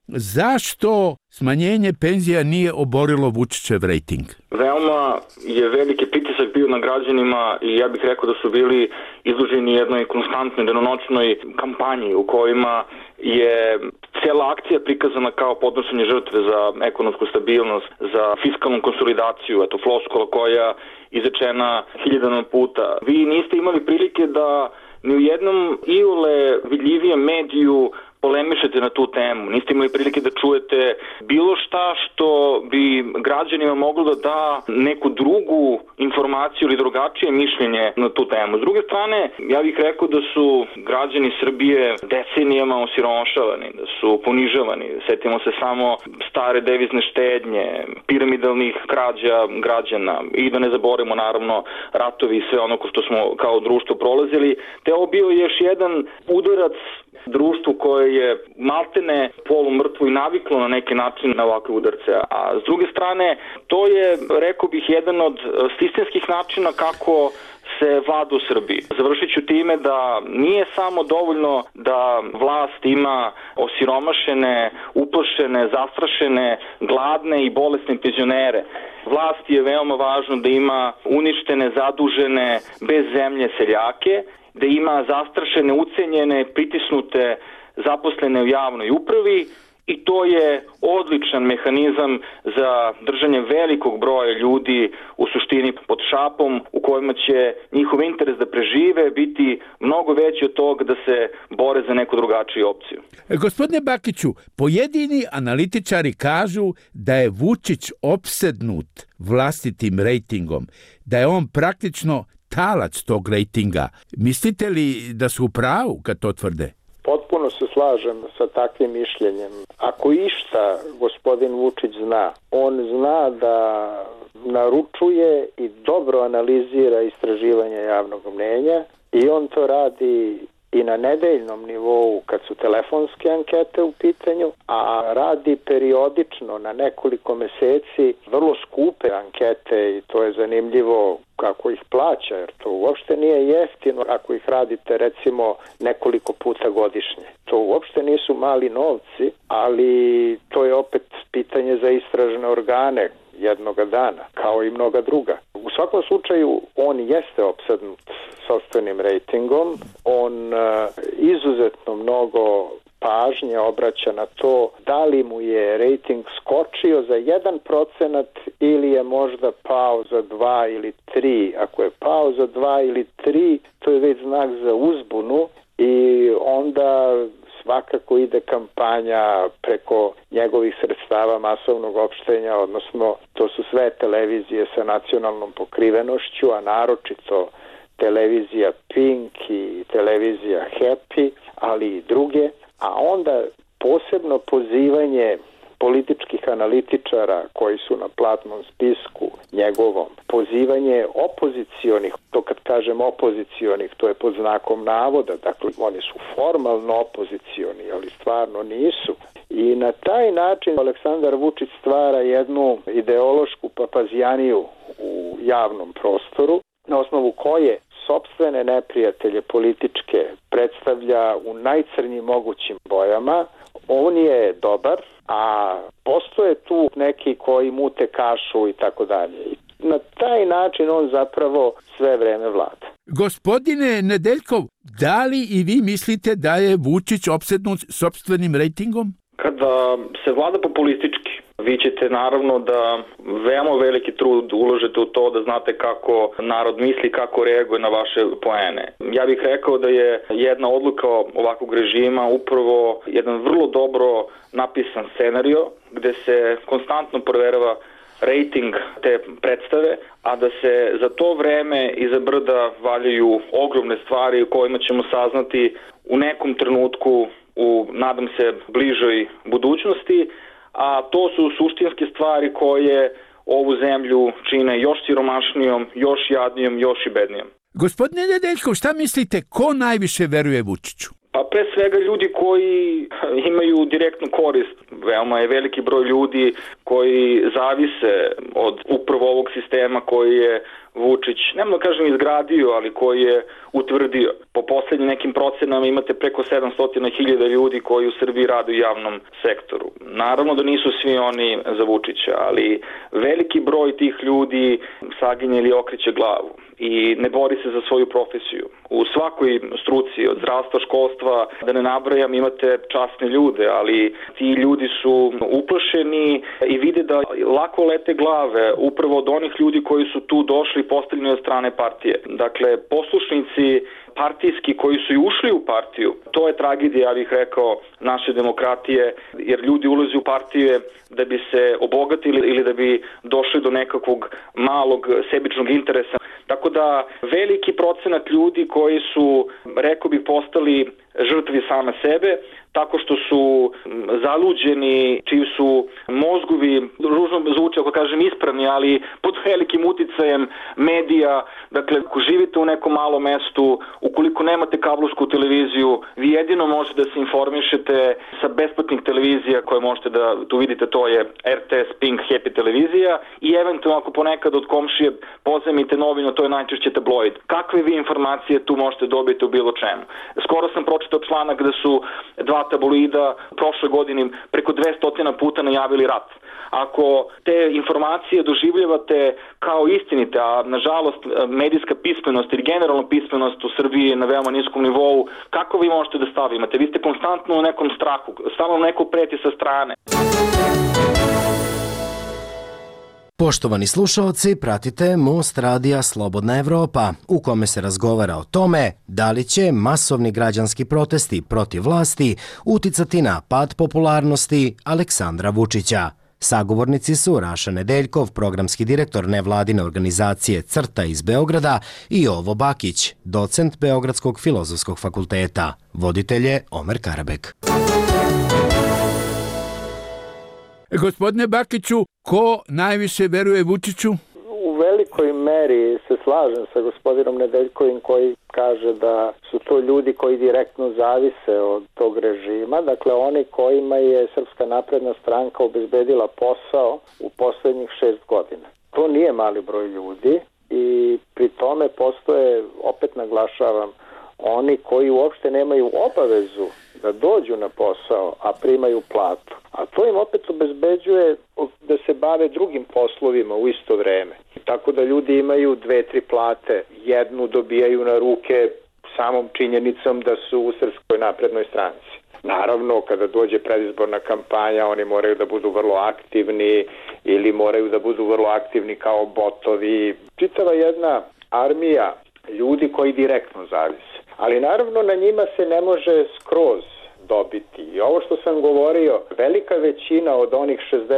zašto smanjenje penzija nije oborilo Vučićev rejting? Veoma je veliki pritisak bio na građanima i ja bih rekao da su bili izloženi jednoj konstantnoj danonoćnoj kampanji u kojima je cijela akcija prikazana kao podnošenje žrtve za ekonomsku stabilnost, za fiskalnu konsolidaciju, eto floskula koja izrečena hiljadama puta. Vi niste imali prilike da ni u jednom iole vidljivijem mediju polemišete na tu temu. Niste imali prilike da čujete bilo šta što bi građanima moglo da da neku drugu informaciju ili drugačije mišljenje na tu temu. S druge strane, ja bih rekao da su građani Srbije decenijama osiromašavani, da su ponižavani. Setimo se samo stare devizne štednje, piramidalnih krađa građana i da ne zaboravimo naravno ratovi i sve ono što smo kao društvo prolazili. Te ovo bio još jedan udarac društvu koje je maltene polumrtvo i naviklo na neki način na ovakve udarce. A s druge strane, to je, rekao bih, jedan od sistemskih načina kako se vlada u Srbiji. Završit ću time da nije samo dovoljno da vlast ima osiromašene, uplašene, zastrašene, gladne i bolesne penzionere. Vlasti je veoma važno da ima uništene, zadužene, bez zemlje seljake, da ima zastrašene, ucenjene, pritisnute zaposlene u javnoj upravi i to je odličan mehanizam za držanje velikog broja ljudi u suštini pod šapom u kojima će njihov interes da prežive biti mnogo veći od toga da se bore za neku drugačiju opciju. Gospodine Bakiću, pojedini analitičari kažu da je Vučić opsednut vlastitim rejtingom, da je on praktično talac tog rejtinga. Mislite li da su u pravu kad to tvrde? Potpuno se slažem sa takvim mišljenjem. Ako išta gospodin Vučić zna, on zna da naručuje i dobro analizira istraživanje javnog mnjenja i on to radi i na nedeljnom nivou kad su telefonske ankete u pitanju, a radi periodično na nekoliko meseci vrlo skupe ankete i to je zanimljivo kako ih plaća, jer to uopšte nije jeftino ako ih radite recimo nekoliko puta godišnje. To uopšte nisu mali novci, ali to je opet pitanje za istražne organe jednoga dana, kao i mnoga druga. U svakom slučaju, on jeste opsednut sopstvenim rejtingom, on izuzetno mnogo pažnje obraća na to da li mu je rejting skočio za 1% ili je možda pao za 2 ili 3. Ako je pao za 2 ili 3, to je već znak za uzbunu i onda svakako ide kampanja preko njegovih sredstava masovnog opštenja, odnosno to su sve televizije sa nacionalnom pokrivenošću, a naročito televizija Pink i televizija Happy, ali i druge, a onda posebno pozivanje političkih analitičara koji su na platnom spisku njegovom, pozivanje opozicionih, to kad kažem opozicionih, to je pod znakom navoda, dakle oni su formalno opozicioni, ali stvarno nisu. I na taj način Aleksandar Vučić stvara jednu ideološku papazijaniju u javnom prostoru, na osnovu koje sopstvene neprijatelje političke predstavlja u najcrnjim mogućim bojama. On je dobar, a postoje tu neki koji mute kašu i tako dalje. Na taj način on zapravo sve vreme vlada. Gospodine Nedeljkov, da li i vi mislite da je Vučić opsednut sopstvenim rejtingom? Kada se vlada populistički, vi ćete naravno da veoma veliki trud uložite u to da znate kako narod misli, kako reaguje na vaše poene. Ja bih rekao da je jedna odluka ovakvog režima upravo jedan vrlo dobro napisan scenario gde se konstantno proverava rejting te predstave, a da se za to vreme iza brda valjaju ogromne stvari u kojima ćemo saznati u nekom trenutku u, nadam se, bližoj budućnosti, a to su suštinske stvari koje ovu zemlju čine još siromašnijom, još jadnijom, još i bednijom. Gospodine Nedeljkov, šta mislite, ko najviše veruje Vučiću? Pa pre svega ljudi koji imaju direktnu korist. Veoma je veliki broj ljudi koji zavise od upravo ovog sistema koji je Vučić, nemoj da kažem izgradio, ali koji je utvrdio. Po poslednjim nekim procenama imate preko 700.000 ljudi koji u Srbiji rade u javnom sektoru. Naravno da nisu svi oni za Vučića, ali veliki broj tih ljudi saginje ili okreće glavu i ne bori se za svoju profesiju. U svakoj struci, od zdravstva, školstva, da ne nabrajam, imate časne ljude, ali ti ljudi su uplašeni i vide da lako lete glave upravo od onih ljudi koji su tu došli postavljeni od strane partije. Dakle, poslušnici partijski koji su i ušli u partiju, to je tragedija, ja bih rekao, naše demokratije, jer ljudi ulaze u partije da bi se obogatili ili da bi došli do nekakvog malog sebičnog interesa. Tako da veliki procenat ljudi koji su, rekao bih, postali žrtvi same sebe, tako što su zaluđeni, čiji su mozgovi, ružno zvuči ako kažem ispravni, ali pod velikim uticajem medija. Dakle, ako živite u nekom malom mestu, ukoliko nemate kablovsku televiziju, vi jedino možete da se informišete sa besplatnih televizija koje možete da tu vidite, to je RTS, Pink, Happy televizija i eventualno ako ponekad od komšije pozajmite novinu, to je najčešće tabloid. Kakve vi informacije tu možete dobiti u bilo čemu? Skoro sam pročitao članak da su dva tabloida prošle godine preko 200 puta najavili rat. Ako te informacije doživljavate kao istinite, a nažalost medijska pismenost ili generalno pismenost u Srbiji je na veoma niskom nivou, kako vi možete da stavimate? Vi ste konstantno u nekom strahu, stalno neko preti sa strane. Poštovani slušaoci, pratite Most radija Slobodna Evropa, u kome se razgovara o tome da li će masovni građanski protesti protiv vlasti uticati na pad popularnosti Aleksandra Vučića. Sagovornici su Raša Nedeljkov, programski direktor nevladine organizacije CRTA iz Beograda, i Jovo Bakić, docent Beogradskog filozofskog fakulteta. Voditelj je Omer Karabek. Gospodine Bakiću, ko najviše veruje Vučiću? U velikoj meri se slažem sa gospodinom Nedeljkovim koji kaže da su to ljudi koji direktno zavise od tog režima, dakle oni kojima je Srpska napredna stranka obezbedila posao u poslednjih 6 godina. To nije mali broj ljudi i pri tome postoje, opet naglašavam, oni koji uopšte nemaju obavezu da dođu na posao, a primaju platu. A to im opet obezbeđuje da se bave drugim poslovima u isto vreme. Tako da ljudi imaju 2-3 plate. Jednu dobijaju na ruke samom činjenicom da su u Srpskoj naprednoj stranci. Naravno, kada dođe predizborna kampanja, oni moraju da budu vrlo aktivni ili moraju da budu vrlo aktivni kao botovi. Čitava jedna armija ljudi koji direktno zavise. Ali naravno na njima se ne može skroz dobiti. I ovo što sam govorio, velika većina od onih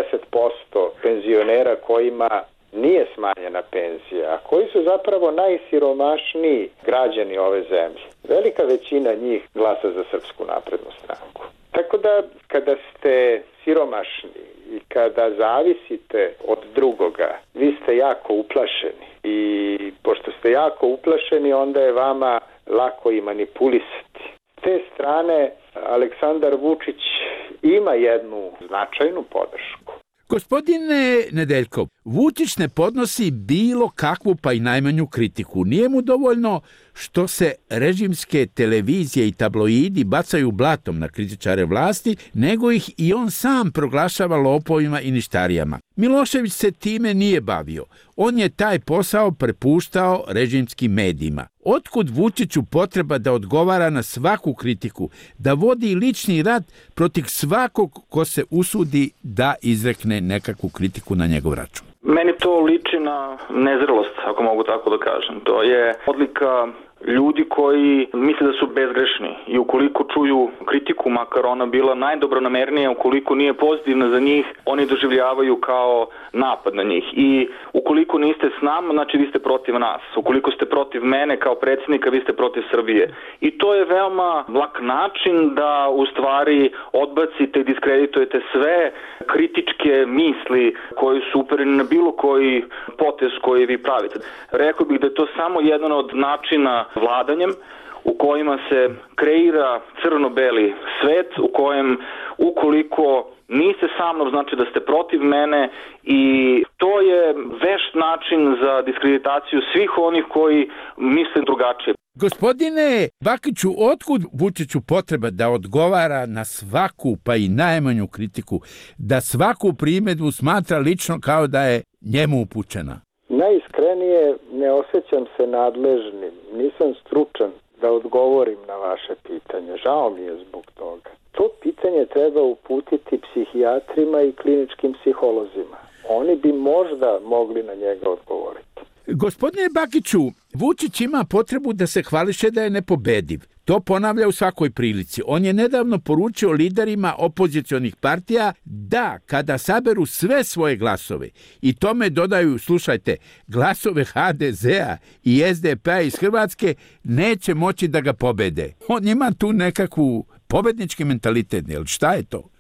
60% penzionera kojima nije smanjena penzija, a koji su zapravo najsiromašniji građani ove zemlje, velika većina njih glasa za Srpsku naprednu stranku. Tako da kada ste siromašni i kada zavisite od drugoga, vi ste jako uplašeni. I pošto ste jako uplašeni, onda je vama lako i manipulisati. S te strane, Aleksandar Vučić ima jednu značajnu podršku. Gospodine Nedeljkov, Vučić ne podnosi bilo kakvu pa i najmanju kritiku. Nije mu dovoljno što se režimske televizije i tabloidi bacaju blatom na kritičare vlasti, nego ih i on sam proglašava lopovima i ništarijama. Milošević se time nije bavio. On je taj posao prepuštao režimskim medijima. Otkud Vučiću potreba da odgovara na svaku kritiku, da vodi lični rat protiv svakog ko se usudi da izrekne nekakvu kritiku na njegov račun? Meni to liči na nezrelost, ako mogu tako da kažem. To je odlika ljudi koji misle da su bezgrešni i ukoliko čuju kritiku, makar ona bila najdobronamernija, ukoliko nije pozitivna za njih, oni doživljavaju kao napad na njih. I ukoliko niste s nama, znači vi ste protiv nas. Ukoliko ste protiv mene kao predsjednika, vi ste protiv Srbije. I to je veoma lak način da u stvari odbacite i diskreditujete sve kritičke misli koje su uperene na bilo koji potez koji vi pravite. Rekao bih da je to samo jedan od načina vladanjem u kojima se kreira crno-beli svet, u kojem ukoliko niste sa mnom, znači da ste protiv mene i to je vešt način za diskreditaciju svih onih koji misle drugačije. Gospodine Bakiću, otkud Vučiću potreba da odgovara na svaku, pa i najmanju kritiku, da svaku primjedbu smatra lično kao da je njemu upućena? Najiskrenije, ne osjećam se nadležnim, nisam stručan da odgovorim na vaše pitanje. Žao mi je zbog toga. To pitanje treba uputiti psihijatrima i kliničkim psiholozima. Oni bi možda mogli na njega odgovoriti. Gospodine Bakiću, Vučić ima potrebu da se hvališe da je nepobediv. To ponavlja u svakoj prilici. On je nedavno poručio liderima opozicionih partija da kada saberu sve svoje glasove i tome dodaju, slušajte, glasove HDZ-a i SDP-a iz Hrvatske, neće moći da ga pobede. On ima tu nekakvu pobednički mentalitet, jel šta je to?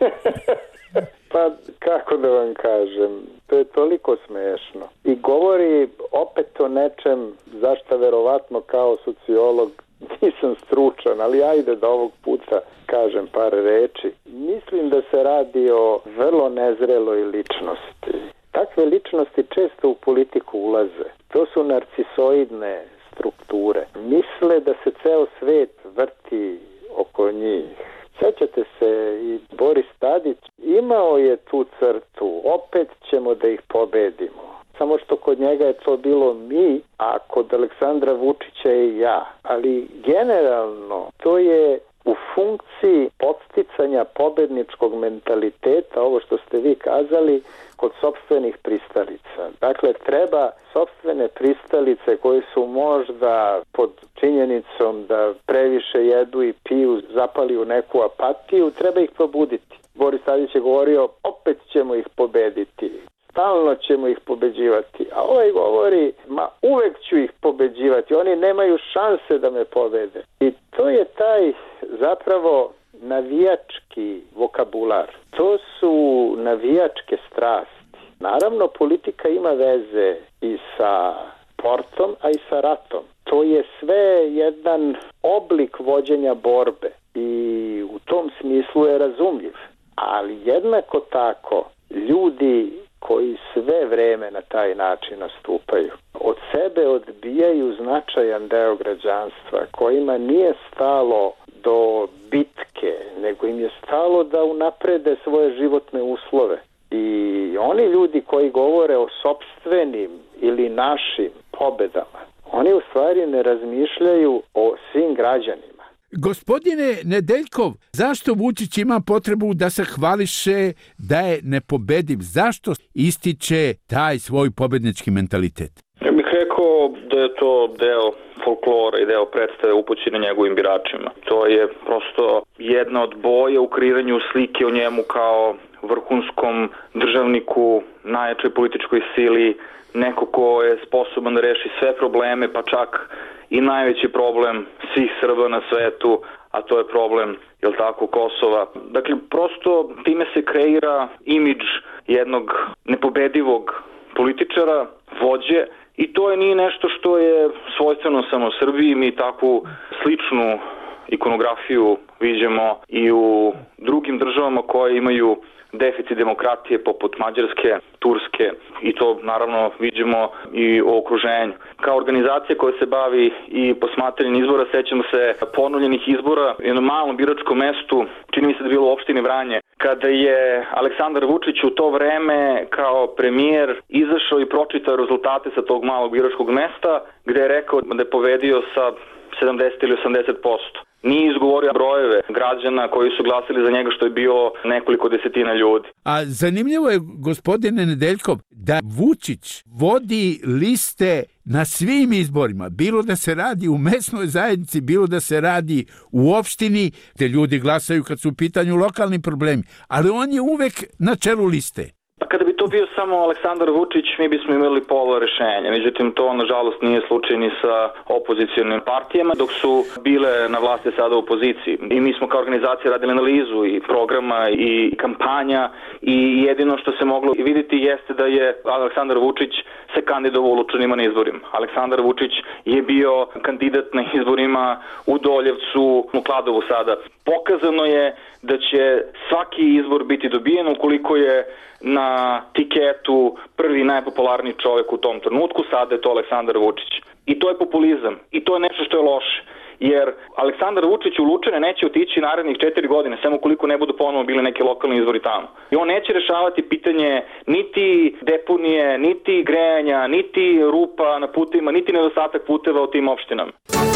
Pa kako da vam kažem, to je toliko smešno. I govori opet o nečem zašto verovatno kao sociolog nisam stručan, ali ajde da ovog puta kažem par reči. Mislim da se radi o vrlo nezreloj ličnosti. Takve ličnosti često u politiku ulaze. To su narcisoidne strukture. Misle da se ceo svet vrti oko njih. Sjećate se, i Boris Tadić imao je tu crtu, opet ćemo da ih pobedimo. Samo što kod njega je to bilo mi, a kod Aleksandra Vučića i ja. Ali generalno to je u funkciji podsticanja pobedničkog mentaliteta, ovo što ste vi kazali, kod sopstvenih pristalica. Dakle, treba sopstvene pristalice koje su možda pod činjenicom da previše jedu i piju, zapali u neku apatiju, treba ih probuditi. Boris Tadić je govorio, opet ćemo ih pobediti. Stalno ćemo ih pobeđivati. A ovaj govori, ma uvek ću ih pobeđivati. Oni nemaju šanse da me pobede. I to je taj zapravo navijački vokabular. To su navijačke strasti. Naravno, politika ima veze i sa sportom, a i sa ratom. To je sve jedan oblik vođenja borbe i u tom smislu je razumljiv. Ali jednako tako, ljudi koji sve vreme na taj način nastupaju, od sebe odbijaju značajan deo građanstva kojima nije stalo do bitke, nego im je stalo da unaprede svoje životne uslove. I oni ljudi koji govore o sopstvenim ili našim pobedama, oni u stvari ne razmišljaju o svim građanima. Gospodine Nedeljkov, zašto Vučić ima potrebu da se hvališe da je nepobediv? Zašto ističe taj svoj pobednički mentalitet? Ja bih rekao da je to deo folklora i deo predstave upućene njegovim biračima. To je prosto jedna od boja u kreiranju slike o njemu kao vrhunskom državniku, najjačoj političkoj sili, neko ko je sposoban da reši sve probleme, pa čak i najveći problem svih Srba na svetu, a to je problem, jel tako, Kosova. Dakle, prosto time se kreira imidž jednog nepobedivog političara, vođe, i to nije nešto što je svojstveno samo Srbiji. Mi takvu sličnu ikonografiju viđamo i u drugim državama koje imaju deficit demokratije poput Mađarske, Turske, i to naravno vidimo i u okruženju. Kao organizacija koja se bavi i posmatranjem izbora, sećamo se ponovljenih izbora u jednom malom biračkom mestu, čini mi se da je bilo u opštini Vranje, kada je Aleksandar Vučić u to vreme kao premijer izašao i pročitao rezultate sa tog malog biračkog mesta, gde je rekao da je pobedio sa 70 ili 80%. Nije izgovorio brojeve građana koji su glasili za njega, što je bilo nekoliko desetina ljudi. A zanimljivo je, gospodine Nedeljkov, da Vučić vodi liste na svim izborima, bilo da se radi u mesnoj zajednici, bilo da se radi u opštini, gde ljudi glasaju kad su u pitanju lokalni problemi, ali on je uvek na čelu liste. Pa kada bi to bio samo Aleksandar Vučić, mi bismo imali pola rešenja. Međutim, to nažalost nije slučaj ni sa opozicijalnim partijama, dok su bile na vlasti sada u opoziciji. I mi smo kao organizacija radili analizu i programa i kampanja, i jedino što se moglo vidjeti jeste da je Aleksandar Vučić se kandidovao u Lučanima na izborima. Aleksandar Vučić je bio kandidat na izborima u Doljevcu, u Kladovu sada. Pokazano je da će svaki izbor biti dobijen ukoliko je na tiketu prvi najpopularniji čovjek u tom trenutku, sada je to Aleksandar Vučić. I to je populizam. I to je nešto što je loše. Jer Aleksandar Vučić u Lučane neće otići narednih 4 godine, samo ukoliko ne budu ponovo bili neki lokalni izbori tamo. I on neće rešavati pitanje niti deponije, niti grejanja, niti rupa na putevima, niti nedostatak puteva u tim opštinama.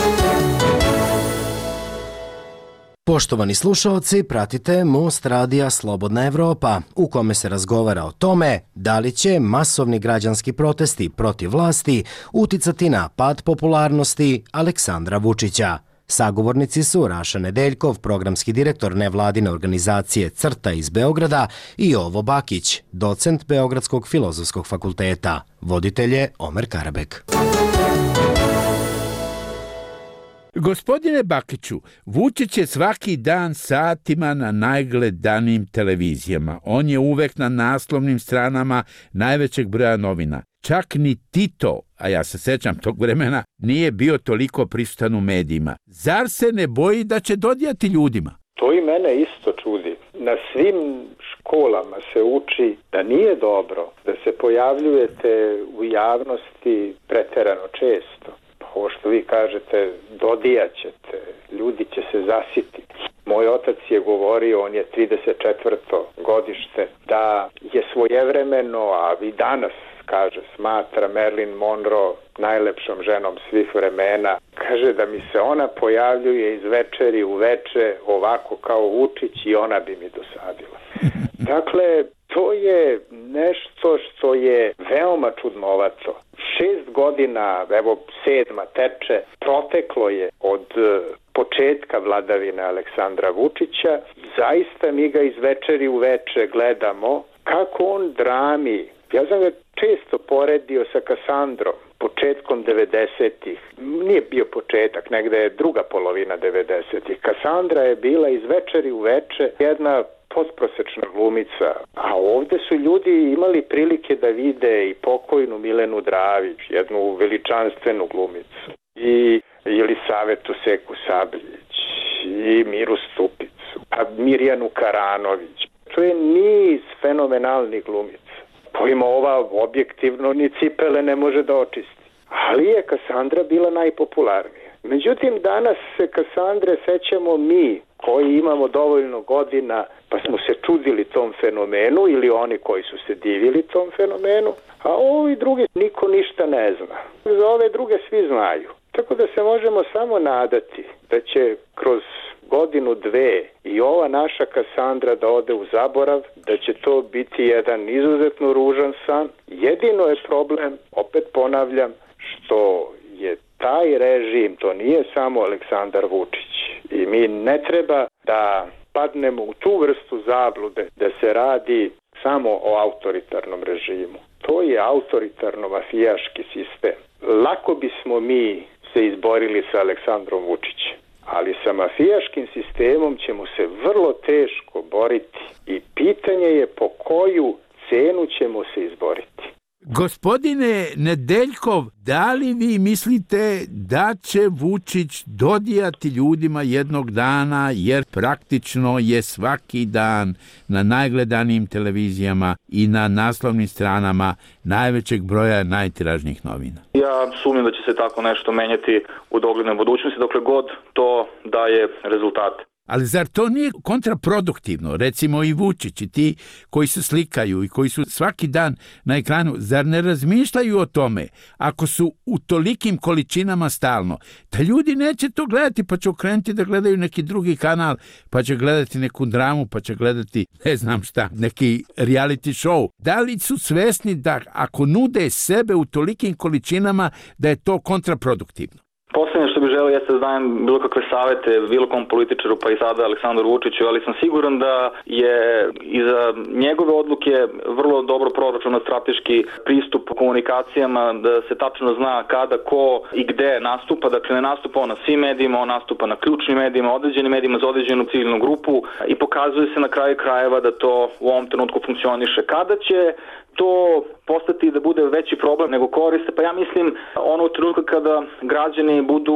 Poštovani slušaoci, pratite Most radija Slobodna Evropa, u kome se razgovara o tome da li će masovni građanski protesti protiv vlasti uticati na pad popularnosti Aleksandra Vučića. Sagovornici su Raša Nedeljkov, programski direktor nevladine organizacije CRTA iz Beograda, i Jovo Bakić, docent Beogradskog filozofskog fakulteta. Voditelj je Omer Karabek. Gospodine Bakiću, Vučić je svaki dan satima na najgledanijim televizijama. On je uvek na naslovnim stranama najvećeg broja novina. Čak ni Tito, a ja se sećam tog vremena, nije bio toliko prisutan u medijima. Zar se ne boji da će dodijati ljudima? To i mene isto čudi. Na svim školama se uči da nije dobro da se pojavljujete u javnosti preterano često. Ovo što vi kažete, dodijaćete, ljudi će se zasititi. Moj otac je govorio, on je 34. godište, da je svojevremeno, a i danas, kaže, smatra Marilyn Monroe najlepšom ženom svih vremena. Kaže da mi se ona pojavljuje iz večeri u veče, ovako kao Vučić, i ona bi mi dosadila. Dakle, to je nešto što je veoma čudnovato. 6 godina, evo 7. teče, proteklo je od početka vladavine Aleksandra Vučića. Zaista mi ga iz večeri u veče gledamo kako on drami. Ja sam ga često poredio sa Kasandrom, početkom 90-ih. Nije bio početak, negde je druga polovina 90-ih. Kasandra je bila iz večeri u veče jedna postprosečna glumica, a ovde su ljudi imali prilike da vide i pokojnu Milenu Dravić, jednu veličanstvenu glumicu, i Jelisavetu Seku Sabljić, i Miru Stupicu, a Mirjanu Karanović. To je niz fenomenalnih glumica, kojima ova objektivno ni cipele ne može da očisti. Ali je Kasandra bila najpopularnija. Međutim, danas se Kasandre sećamo mi, koji imamo dovoljno godina, pa smo se čudili tom fenomenu, ili oni koji su se divili tom fenomenu, a ovi drugi niko ništa ne zna. Za ove druge svi znaju. Tako da se možemo samo nadati da će kroz godinu, dve i ova naša Kasandra da ode u zaborav, da će to biti jedan izuzetno ružan san. Jedino je problem, opet ponavljam, što je taj režim, to nije samo Aleksandar Vučić. I mi ne treba da padnemo u tu vrstu zablude da se radi samo o autoritarnom režimu. To je autoritarno-mafijaški sistem. Lako bismo mi se izborili sa Aleksandrom Vučićem, ali sa mafijaškim sistemom ćemo se vrlo teško boriti i pitanje je po koju cenu ćemo se izboriti. Gospodine Nedeljkov, da li vi mislite da će Vučić dodijati ljudima jednog dana, jer praktično je svaki dan na najgledanijim televizijama i na naslovnim stranama najvećeg broja najtiražnijih novina? Ja sumnjam da će se tako nešto menjati u doglednoj budućnosti, dokle god to daje rezultate. Ali zar to nije kontraproduktivno? Recimo i Vučić i ti koji se slikaju i koji su svaki dan na ekranu, zar ne razmišljaju o tome, ako su u tolikim količinama stalno, da ljudi neće to gledati, pa će okrenuti da gledaju neki drugi kanal, pa će gledati neku dramu, pa će gledati ne znam šta, neki reality show. Da li su svesni da ako nude sebe u tolikim količinama da je to kontraproduktivno? Poslednje što bih želeo jeste da dajem bilo kakve savete bilo kom političaru, pa i sada Aleksandru Vučiću, ali sam siguran da je iza njegove odluke vrlo dobro proračunat strateški pristup komunikacijama, da se tačno zna kada, ko i gde nastupa. Dakle, ne nastupa on na svim medijima, on nastupa na ključnim medijima, određenim medijima za određenu ciljnu grupu i pokazuje se na kraju krajeva da to u ovom trenutku funkcioniše. Kada će to postati da bude veći problem nego koriste, pa ja mislim ono u trenutku kada građani budu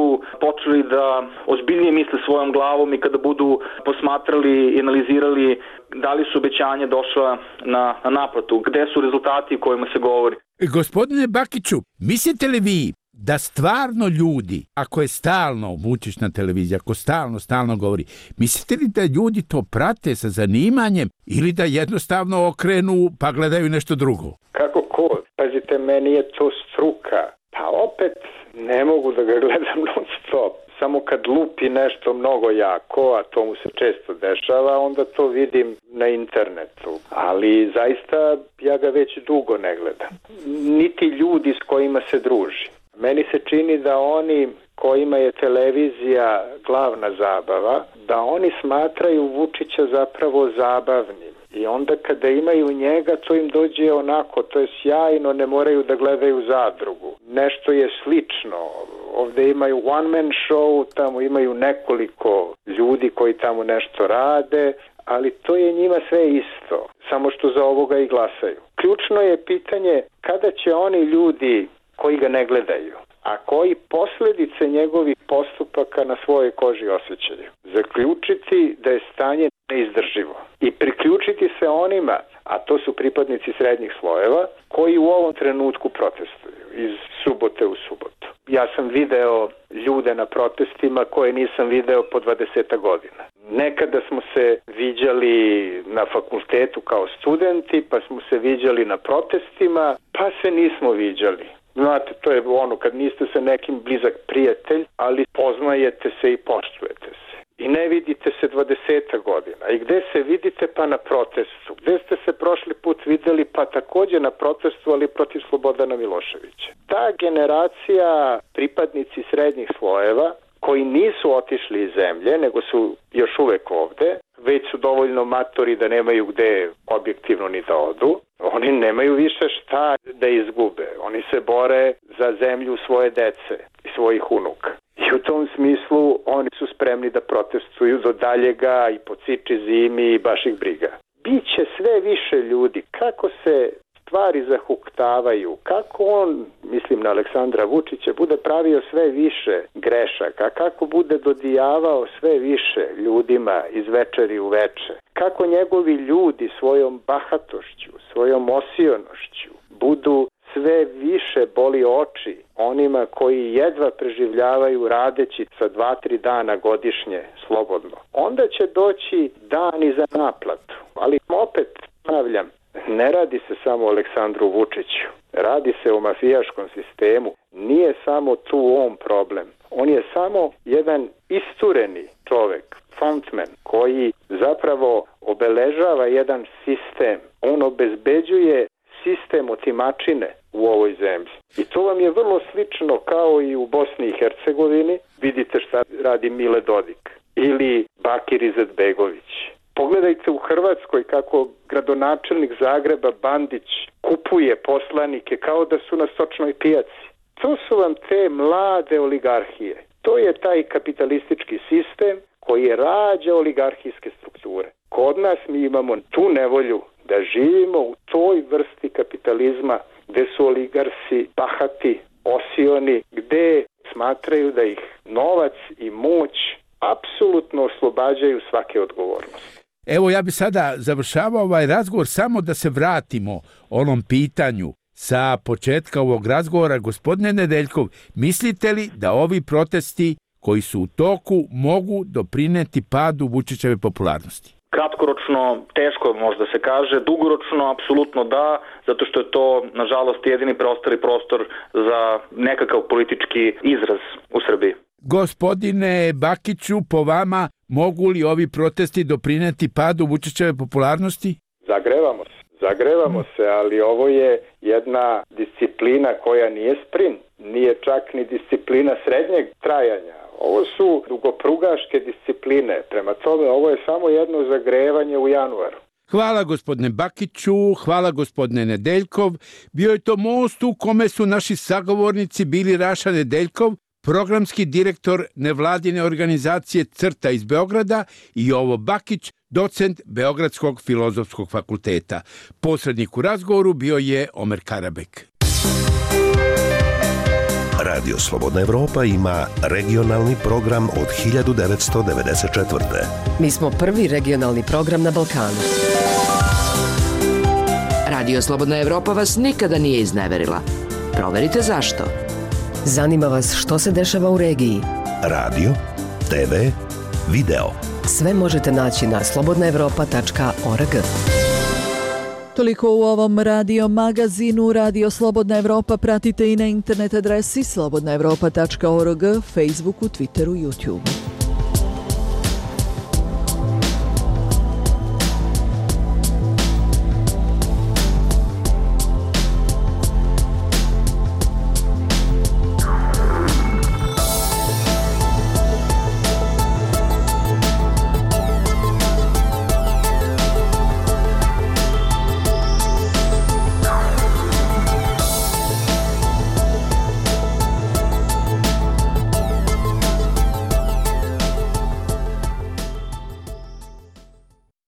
budu počeli da ozbiljnije misle svojom glavom i kada budu posmatrali i analizirali da li su obećanja došla na naplatu, gde su rezultati o kojima se govori. Gospodine Bakiću, mislite li vi da stvarno ljudi, ako je stalno Vučić na televiziji, ako stalno govori, mislite li da ljudi to prate sa zanimanjem ili da jednostavno okrenu pa gledaju nešto drugo? Kako ko? Pazite, meni je to struka. Pa opet ne mogu da ga gledam non stop. Samo kad lupi nešto mnogo jako, a to mu se često dešava, onda to vidim na internetu. Ali zaista ja ga već dugo ne gledam. Niti ljudi s kojima se druži. Meni se čini da oni kojima je televizija glavna zabava, da oni smatraju Vučića zapravo zabavnim. I onda kada imaju njega, to im dođe onako, to je sjajno, ne moraju da gledaju Zadrugu. Nešto je slično. Ovde imaju one man show, tamo imaju nekoliko ljudi koji tamo nešto rade, ali to je njima sve isto, samo što za ovoga i glasaju. Ključno je pitanje kada će oni ljudi koji ga ne gledaju, a koji posljedice njegovih postupaka na svojoj koži osjećaju, zaključiti da je stanje neizdrživo i priključiti se onima, a to su pripadnici srednjih slojeva, koji u ovom trenutku protestuju iz subote u subotu. Ja sam video ljude na protestima koje nisam video po 20 godina. Nekada smo se viđali na fakultetu kao studenti, pa smo se viđali na protestima, pa se nismo viđali. Znate, to je ono kad niste sa nekim blizak prijatelj, ali poznajete se i poštujete se. I ne vidite se 20 godina. I gde se vidite? Pa na protestu. Gde ste se prošli put videli? Pa takođe na protestu, ali protiv Slobodana Miloševića. Ta generacija pripadnici srednjih slojeva koji nisu otišli iz zemlje, nego su još uvek ovde, već su dovoljno matori da nemaju gde objektivno ni da odu, oni nemaju više šta da izgube. Oni se bore za zemlju svoje dece i svojih unuka. I u tom smislu oni su spremni da protestuju do daljega i po ciči zimi i baš ih briga. Biće sve više ljudi. Kako se stvari zahuktavaju, kako on, mislim na Aleksandra Vučića, bude pravio sve više grešaka, kako bude dodijavao sve više ljudima iz večeri u veče, kako njegovi ljudi svojom bahatošću, svojom osionošću budu sve više boli oči onima koji jedva preživljavaju radeći sa 2-3 dana godišnje slobodno. Onda će doći dani za naplatu. Ali opet ponavljam, ne radi se samo o Aleksandru Vučiću. Radi se o mafijaškom sistemu. Nije samo tu on problem. On je samo jedan istureni čovek, frontman, koji zapravo obeležava jedan sistem. On obezbeđuje sistem otimačine u ovoj zemlji. I to vam je vrlo slično kao i u Bosni i Hercegovini. Vidite šta radi Mile Dodik ili Bakir Izetbegović. Pogledajte u Hrvatskoj kako gradonačelnik Zagreba Bandić kupuje poslanike kao da su na stočnoj pijaci. To su vam te mlade oligarhije. To je taj kapitalistički sistem koji rađa oligarhijske strukture. Kod nas mi imamo tu nevolju da živimo u toj vrsti kapitalizma gde su oligarsi bahati, osioni, gde smatraju da ih novac i moć apsolutno oslobađaju svake odgovornosti. Evo, ja bi sada završavao ovaj razgovor samo da se vratimo onom pitanju sa početka ovog razgovora. Gospodine Nedeljkov, mislite li da ovi protesti koji su u toku mogu doprineti padu Vučićeve popularnosti? Kratkoročno teško možda se kaže, dugoročno apsolutno da, zato što je to nažalost jedini preostali prostor za nekakav politički izraz u Srbiji. Gospodine Bakiću, po vama mogu li ovi protesti doprineti padu Vučićeve popularnosti? Zagrevamo se, ali ovo je jedna disciplina koja nije sprint, nije čak ni disciplina srednjeg trajanja. Ovo su dugoprugaške discipline, prema tome ovo je samo jedno zagrevanje u januaru. Hvala gospodine Bakiću, hvala gospodine Nedeljkov. Bio je to most u kome su naši sagovornici bili Raša Nedeljkov, programski direktor nevladine organizacije CRTA iz Beograda, i Jovo Bakić, docent Beogradskog filozofskog fakulteta. Posrednik u razgovoru bio je Omer Karabek. Radio Slobodna Evropa ima regionalni program od 1994. Mi smo prvi regionalni program na Balkanu. Radio Slobodna Evropa vas nikada nije izneverila. Proverite zašto. Zanima vas što se dešava u regiji? Radio, TV, video. Sve možete naći na slobodnaevropa.org. Toliko u ovom radio magazinu. Radio Slobodna Evropa pratite i na internet adresi slobodnaevropa.org, Facebooku, Twitteru, YouTubeu.